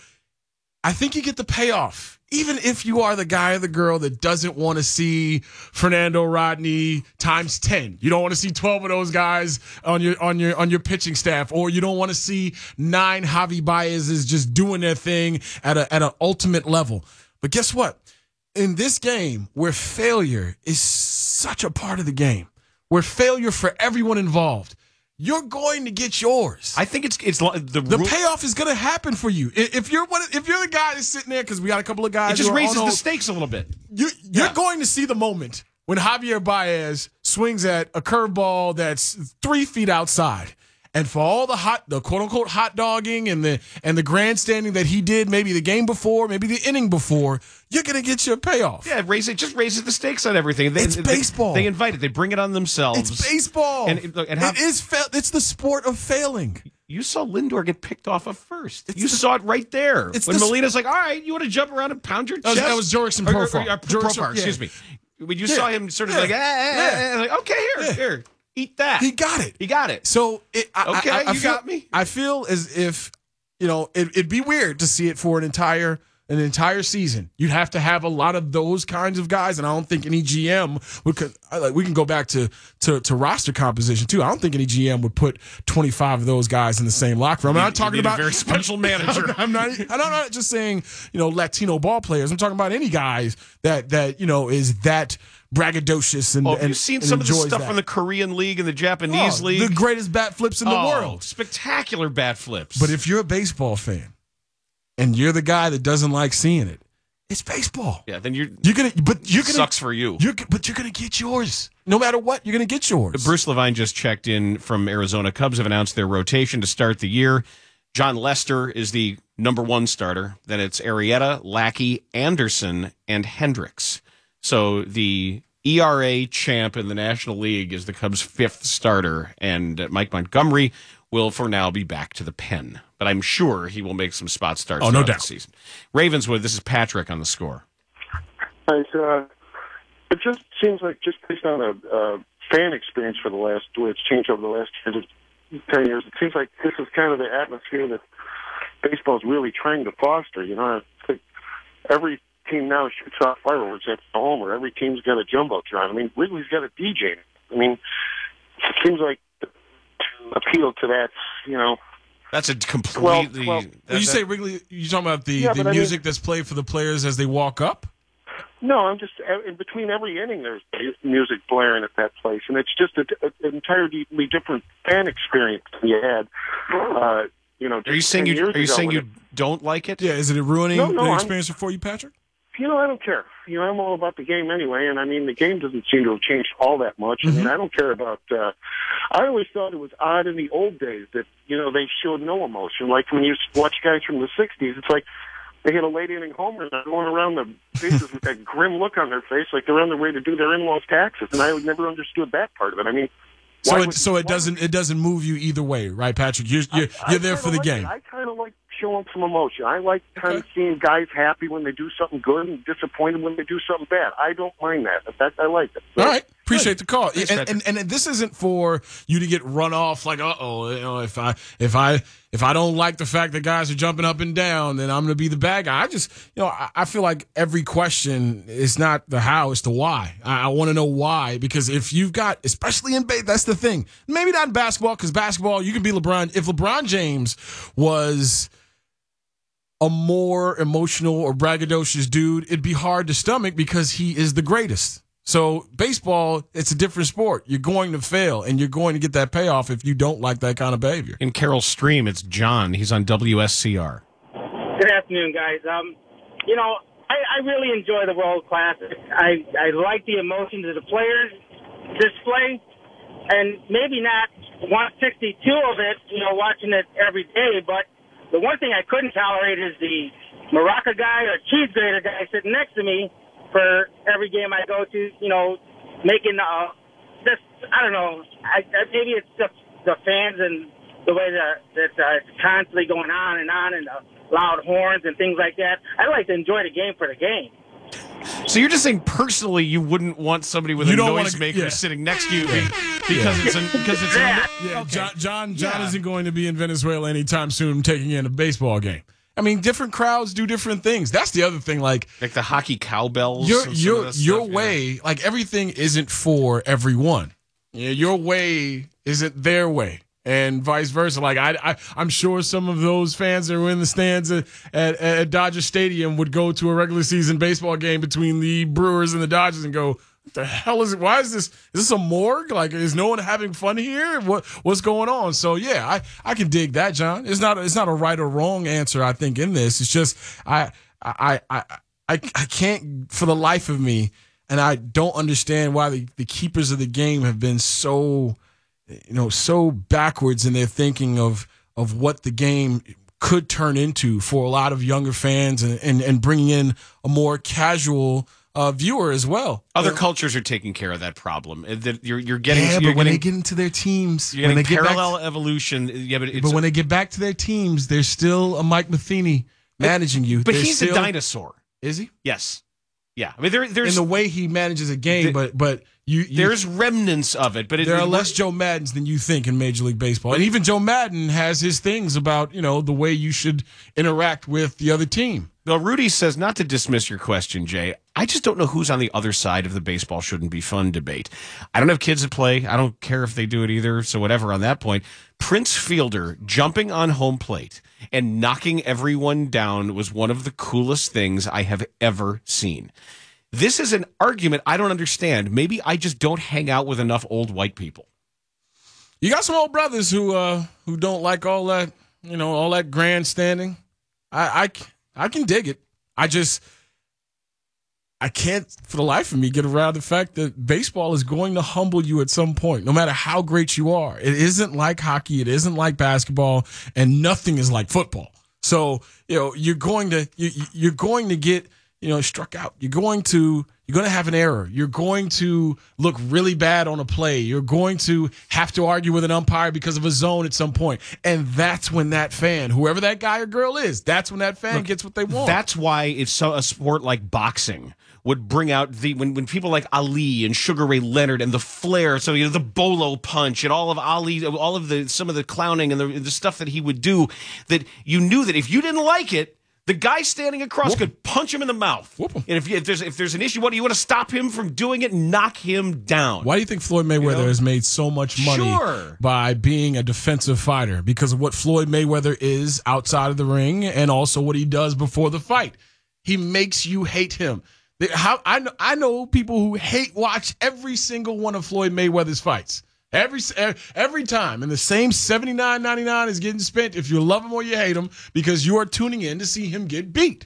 Speaker 8: I think you get the payoff. Even if you are the guy or the girl that doesn't want to see Fernando Rodney times ten, you don't want to see twelve of those guys on your on your on your pitching staff, or you don't want to see nine Javi Baez's just doing their thing at a at an ultimate level. But guess what? In this game, where failure is such a part of the game, where failure for everyone involved, you're going to get yours.
Speaker 11: I think it's it's the
Speaker 8: the payoff is going to happen for you if you're one. If you're the guy that's sitting there, because we got a couple of guys.
Speaker 11: It just
Speaker 8: who are
Speaker 11: raises
Speaker 8: on
Speaker 11: the
Speaker 8: those,
Speaker 11: stakes a little bit.
Speaker 8: You, you're
Speaker 11: Yeah.
Speaker 8: going to see the moment when Javier Baez swings at a curveball that's three feet outside, and for all the hot, the quote unquote hot dogging and the and the grandstanding that he did, maybe the game before, maybe the inning before, you're going to get your payoff.
Speaker 11: Yeah, it, raise, it just raises the stakes on everything. They,
Speaker 8: It's
Speaker 11: they,
Speaker 8: baseball.
Speaker 11: They invite it. They bring it on themselves.
Speaker 8: It's baseball.
Speaker 11: And, and, and how,
Speaker 8: it is. Fa- it's the sport of failing.
Speaker 11: You saw Lindor get picked off of first. You the, saw it right there.
Speaker 8: It's
Speaker 11: when
Speaker 8: the,
Speaker 11: Molina's like, all right, you want to jump around and pound your
Speaker 8: that
Speaker 11: chest?
Speaker 8: Was, that was Jurickson
Speaker 11: Or- or-
Speaker 8: Profar.
Speaker 11: or- or-
Speaker 8: Jurickson-
Speaker 11: Profar,
Speaker 8: yeah.
Speaker 11: excuse me. When you
Speaker 8: Yeah.
Speaker 11: saw him sort of
Speaker 8: Yeah.
Speaker 11: like, ah, ah,
Speaker 8: Yeah.
Speaker 11: ah, like, okay, here,
Speaker 8: Yeah.
Speaker 11: here, eat that.
Speaker 8: He got it.
Speaker 11: He got it.
Speaker 8: So it, I,
Speaker 11: Okay,
Speaker 8: I, I
Speaker 11: you
Speaker 8: feel,
Speaker 11: got me.
Speaker 8: I feel as if, you know, it, it'd be weird to see it for an entire an entire season. You'd have to have a lot of those kinds of guys, and I don't think any G M would. Could, I, like, we can go back to, to to roster composition too. I don't think any G M would put twenty-five of those guys in the same locker room. I'm not
Speaker 11: You
Speaker 8: talking
Speaker 11: need a
Speaker 8: about
Speaker 11: very special manager.
Speaker 8: I'm not. I'm not just saying, you know, Latino ball players. I'm talking about any guys that that you know is that braggadocious and.
Speaker 11: Oh, have
Speaker 8: and,
Speaker 11: you seen
Speaker 8: and
Speaker 11: some of the
Speaker 8: enjoys
Speaker 11: stuff
Speaker 8: that.
Speaker 11: from the Korean League and the Japanese
Speaker 8: Oh,
Speaker 11: League?
Speaker 8: the greatest bat flips in the
Speaker 11: Oh,
Speaker 8: world.
Speaker 11: Spectacular bat flips.
Speaker 8: But if you're a baseball fan and you're the guy that doesn't like seeing it, it's baseball.
Speaker 11: yeah, then you're
Speaker 8: You're gonna, but you're gonna
Speaker 11: sucks for you.
Speaker 8: You're, but you're gonna get yours. No matter what, you're gonna get yours.
Speaker 11: Bruce Levine just checked in from Arizona. Cubs have announced their rotation to start the year. John Lester is the number one starter. Then it's Arrieta, Lackey, Anderson, and Hendricks. So the E R A champ in the National League is the Cubs' fifth starter, and Mike Montgomery will for now be back to the pen. But I'm sure he will make some spot starts
Speaker 8: Oh, no
Speaker 11: throughout
Speaker 8: doubt.
Speaker 11: the season. Ravenswood, this is Patrick on the score.
Speaker 5: Right, uh, it just seems like just based on a uh, fan experience for the last, the way it's changed over the last ten, ten years, it seems like this is kind of the atmosphere that baseball's really trying to foster. You know, I think every team now shoots off fireworks at the homer. Every team's got a jumbotron. I mean, Wrigley's got a D J. I mean, it seems like to appeal to that, you know.
Speaker 11: That's a completely.
Speaker 5: Well, well,
Speaker 11: that-
Speaker 8: When you
Speaker 11: that-
Speaker 8: say Wrigley, you talking about the,
Speaker 5: Yeah,
Speaker 8: the
Speaker 5: but I mean-
Speaker 8: music that's played for the players as they walk up?
Speaker 5: No, I'm just in between every inning. There's music blaring at that place, and it's just a, a, an entirely different fan experience than you had. Uh, you know,
Speaker 11: Are you
Speaker 5: just
Speaker 11: saying
Speaker 5: ten
Speaker 11: you
Speaker 5: years
Speaker 11: are you
Speaker 5: ago
Speaker 11: saying
Speaker 5: when
Speaker 11: you don't like it?
Speaker 8: Yeah, is it ruining
Speaker 5: No, no,
Speaker 8: the
Speaker 5: I'm-
Speaker 8: experience for you, Patrick?
Speaker 5: You know, I don't care. You know, I'm all about the game anyway, and I mean, the game doesn't seem to have changed all that much. I mean, I don't care about. Uh, I always thought it was odd in the old days that you know they showed no emotion. Like when you watch guys from the sixties, it's like they hit a late inning homer and they're going around the bases with that grim look on their face, like they're on their way to do their in-laws' taxes. And I never understood that part of it. I mean,
Speaker 8: So
Speaker 5: why
Speaker 8: it
Speaker 5: would-
Speaker 8: so it doesn't it doesn't move you either way, right, Patrick? You're you're,
Speaker 5: I
Speaker 8: you're there
Speaker 5: kinda
Speaker 8: for the
Speaker 5: like
Speaker 8: game.
Speaker 5: it. I kind of like showing some emotion. I like kind of seeing guys happy when they do something good and disappointed when they do something bad. I don't mind that. In fact, I like it. So-
Speaker 8: All right, appreciate the call.
Speaker 11: Thanks,
Speaker 8: and,
Speaker 11: Patrick.
Speaker 8: and and this isn't for you to get run off like, uh oh, you know, if I if I if I don't like the fact that guys are jumping up and down, then I'm going to be the bad guy. I just, you know, I, I feel like every question is not the how, it's the why. I, I want to know why, because if you've got, especially in base, that's the thing. Maybe not in basketball, because basketball you can be LeBron. If LeBron James was a more emotional or braggadocious dude, it'd be hard to stomach because he is the greatest. So baseball, it's a different sport. You're going to fail, and you're going to get that payoff if you don't like that kind of behavior.
Speaker 11: In Carroll's stream, it's John. He's on W S C R.
Speaker 6: Good afternoon, guys. Um, you know, I, I really enjoy the World Classic. I, I like the emotions of the players display, and maybe not one sixty-two of it, you know, watching it every day, but the one thing I couldn't tolerate is the Maraca guy or cheese grater guy sitting next to me for every game I go to, you know, making, uh, this, I don't know, I, I, maybe it's the, the fans and the way that, that uh, it's constantly going on and on and the loud horns and things like that. I like to enjoy the game for the game.
Speaker 11: So you're just saying personally you wouldn't want somebody with
Speaker 8: You
Speaker 11: a
Speaker 8: don't wanna-
Speaker 11: noisemaker
Speaker 8: yeah.
Speaker 11: sitting next to you
Speaker 8: Yeah.
Speaker 11: because
Speaker 8: Yeah.
Speaker 11: it's a, because it's a,
Speaker 8: Yeah, John John, John isn't going to be in Venezuela anytime soon taking in a baseball game. I mean, different crowds do different things. That's the other thing. Like,
Speaker 11: like the hockey cowbells.
Speaker 8: your
Speaker 11: and some
Speaker 8: your
Speaker 11: of that
Speaker 8: your
Speaker 11: stuff, yeah.
Speaker 8: way, like everything isn't for everyone. Yeah, your way isn't their way, and vice versa. Like I, I I'm sure some of those fans that were in the stands at, at, at Dodger Stadium would go to a regular season baseball game between the Brewers and the Dodgers and go, what the hell is it? Why is this? Is this a morgue? Like, is no one having fun here? What what's going on? So yeah, I, I can dig that, John. It's not it's not a right or wrong answer. I think in this, it's just I I I I, I can't for the life of me, and I don't understand why the, the keepers of the game have been so you know so backwards in their thinking of of what the game could turn into for a lot of younger fans, and and, and bringing in a more casual uh, viewer as well.
Speaker 11: Other cultures are taking care of that problem. Uh, that You're you're getting
Speaker 8: Yeah,
Speaker 11: you're
Speaker 8: but when
Speaker 11: getting,
Speaker 8: they get into their teams,
Speaker 11: you're
Speaker 8: when
Speaker 11: getting
Speaker 8: they get back
Speaker 11: parallel evolution. Yeah, but it's
Speaker 8: but when they get back to their teams, there's still a Mike Matheny managing you.
Speaker 11: but
Speaker 8: There's
Speaker 11: he's
Speaker 8: still,
Speaker 11: a dinosaur.
Speaker 8: Is he?
Speaker 11: Yes. Yeah. I mean, there, there's
Speaker 8: in the way he manages a game,
Speaker 11: the-
Speaker 8: but but you, you
Speaker 11: there's remnants of it, but it,
Speaker 8: there are
Speaker 11: it-
Speaker 8: less Joe Maddens than you think in Major League Baseball, and even Joe Madden has his things about you know the way you should interact with the other team.
Speaker 11: Well, Rudy says, not to dismiss your question, Jay, I just don't know who's on the other side of the baseball shouldn't be fun debate. I don't have kids that play. I don't care if they do it either. So whatever on that point. Prince Fielder jumping on home plate and knocking everyone down was one of the coolest things I have ever seen. This is an argument I don't understand. Maybe I just don't hang out with enough old white people.
Speaker 8: You got some old brothers who uh who don't like all that you know all that grandstanding. I I. I can dig it. I just, I can't for the life of me get around the fact that baseball is going to humble you at some point, no matter how great you are. It isn't like hockey. It isn't like basketball, and nothing is like football. So, you know, you're going to, you, you're going to get, you know, struck out. You're going to, you're going to have an error. You're going to look really bad on a play. You're going to have to argue with an umpire because of a zone at some point. And that's when that fan, whoever that guy or girl is, that's when that fan
Speaker 11: Look,
Speaker 8: gets what they want.
Speaker 11: That's why it's so a sport like boxing would bring out the when, when people like Ali and Sugar Ray Leonard and the flair, so you know the bolo punch and all of Ali, all of the some of the clowning and the, the stuff that he would do, that you knew that if you didn't like it, the guy standing across could punch him in the mouth. And if, you, if there's if there's an issue, what do you want to stop him from doing it? Knock him down.
Speaker 8: Why do you think Floyd Mayweather
Speaker 11: You know?
Speaker 8: has made so much money
Speaker 11: Sure.
Speaker 8: by being a defensive fighter? Because of what Floyd Mayweather is outside of the ring, and also what he does before the fight. He makes you hate him. How I know, I know people who hate watch every single one of Floyd Mayweather's fights. Every every time, and the same seventy-nine ninety-nine is getting spent if you love him or you hate him, because you are tuning in to see him get beat.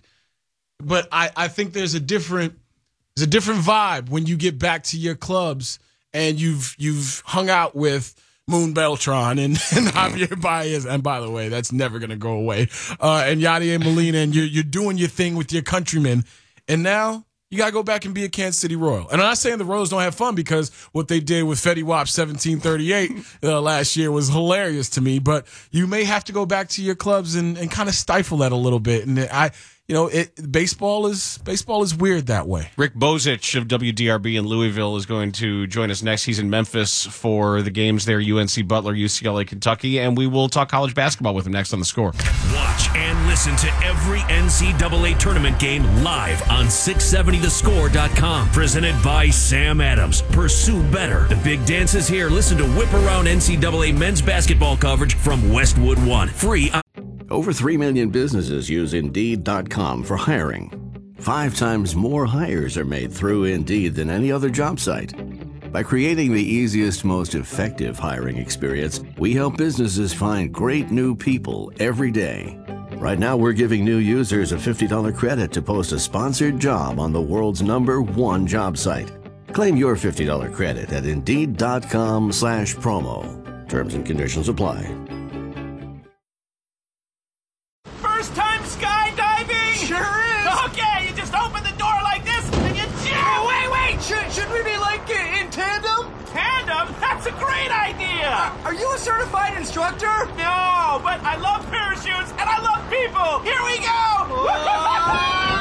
Speaker 8: But I, I think there's a different there's a different vibe when you get back to your clubs and you've you've hung out with Moon Beltran and, and Javier Baez, and by the way, that's never gonna go away. Uh, and Yadier Molina, and you're you're doing your thing with your countrymen, and now you got to go back and be a Kansas City Royal. And I'm not saying the Royals don't have fun, because what they did with Fetty Wap seventeen thirty-eight uh, last year was hilarious to me. But you may have to go back to your clubs and, and kind of stifle that a little bit. And I, you know, it baseball is baseball is weird that way.
Speaker 11: Rick Bozich of W D R B in Louisville is going to join us next. He's in Memphis for the games there, U N C Butler, U C L A, Kentucky, and we will talk college basketball with him next on The Score.
Speaker 28: Watch and listen to every N C double A tournament game live on six seventy the score dot com. Presented by Sam Adams. Pursue better. The big dance is here. Listen to Whip Around N C double A men's basketball coverage from Westwood One. Free on
Speaker 14: Over three million businesses use Indeed dot com for hiring. Five times more hires are made through Indeed than any other job site. By creating the easiest, most effective hiring experience, we help businesses find great new people every day. Right now, we're giving new users a fifty dollars credit to post a sponsored job on the world's number one job site. Claim your fifty dollars credit at Indeed.com slash promo. Terms and conditions apply.
Speaker 2: First time skydiving? Sure is. Okay, you just open the door like this and you jump. Wait, wait, should, should we be like in tandem? Tandem? That's a great idea. Uh, are you a certified instructor? No, but I love parachutes and I love people. Here we go.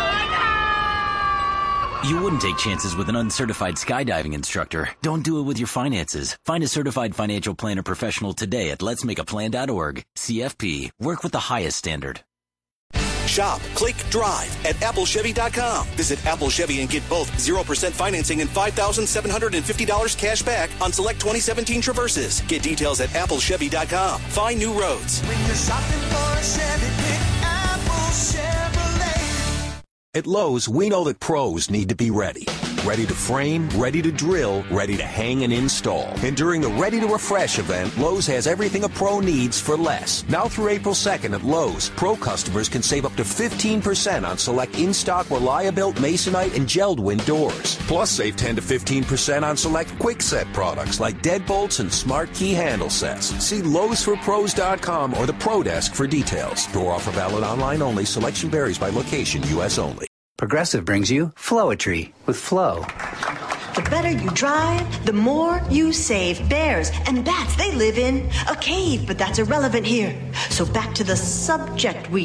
Speaker 3: You wouldn't take chances with an uncertified skydiving instructor. Don't do it with your finances. Find a certified financial planner professional today at lets make a plan dot org. C F P. Work with the highest standard.
Speaker 1: Shop, click, drive at Apple Chevy dot com. Visit Apple Chevy and get both zero percent financing and five thousand seven hundred fifty dollars cash back on select twenty seventeen Traverses. Get details at Apple Chevy dot com. Find new roads.
Speaker 2: When you're shopping for a Chevy, pick Apple Chevrolet.
Speaker 19: At Lowe's, we know that pros need to be ready. Ready to frame, ready to drill, ready to hang and install. And during the Ready to Refresh event, Lowe's has everything a pro needs for less. Now through April second at Lowe's, pro customers can save up to fifteen percent on select in-stock Reliabuilt, Masonite, and Geldwin doors. Plus, save ten to fifteen percent on select Quickset products like deadbolts and smart key handle sets. See Lowe's For Pros dot com or the Pro Desk for details. Door offer valid online only. Selection varies by location. U S only.
Speaker 20: Progressive brings you Flowetry with Flow.
Speaker 21: The better you drive, the more you save. Bears and bats, they live in a cave, but that's irrelevant here. So back to the subject we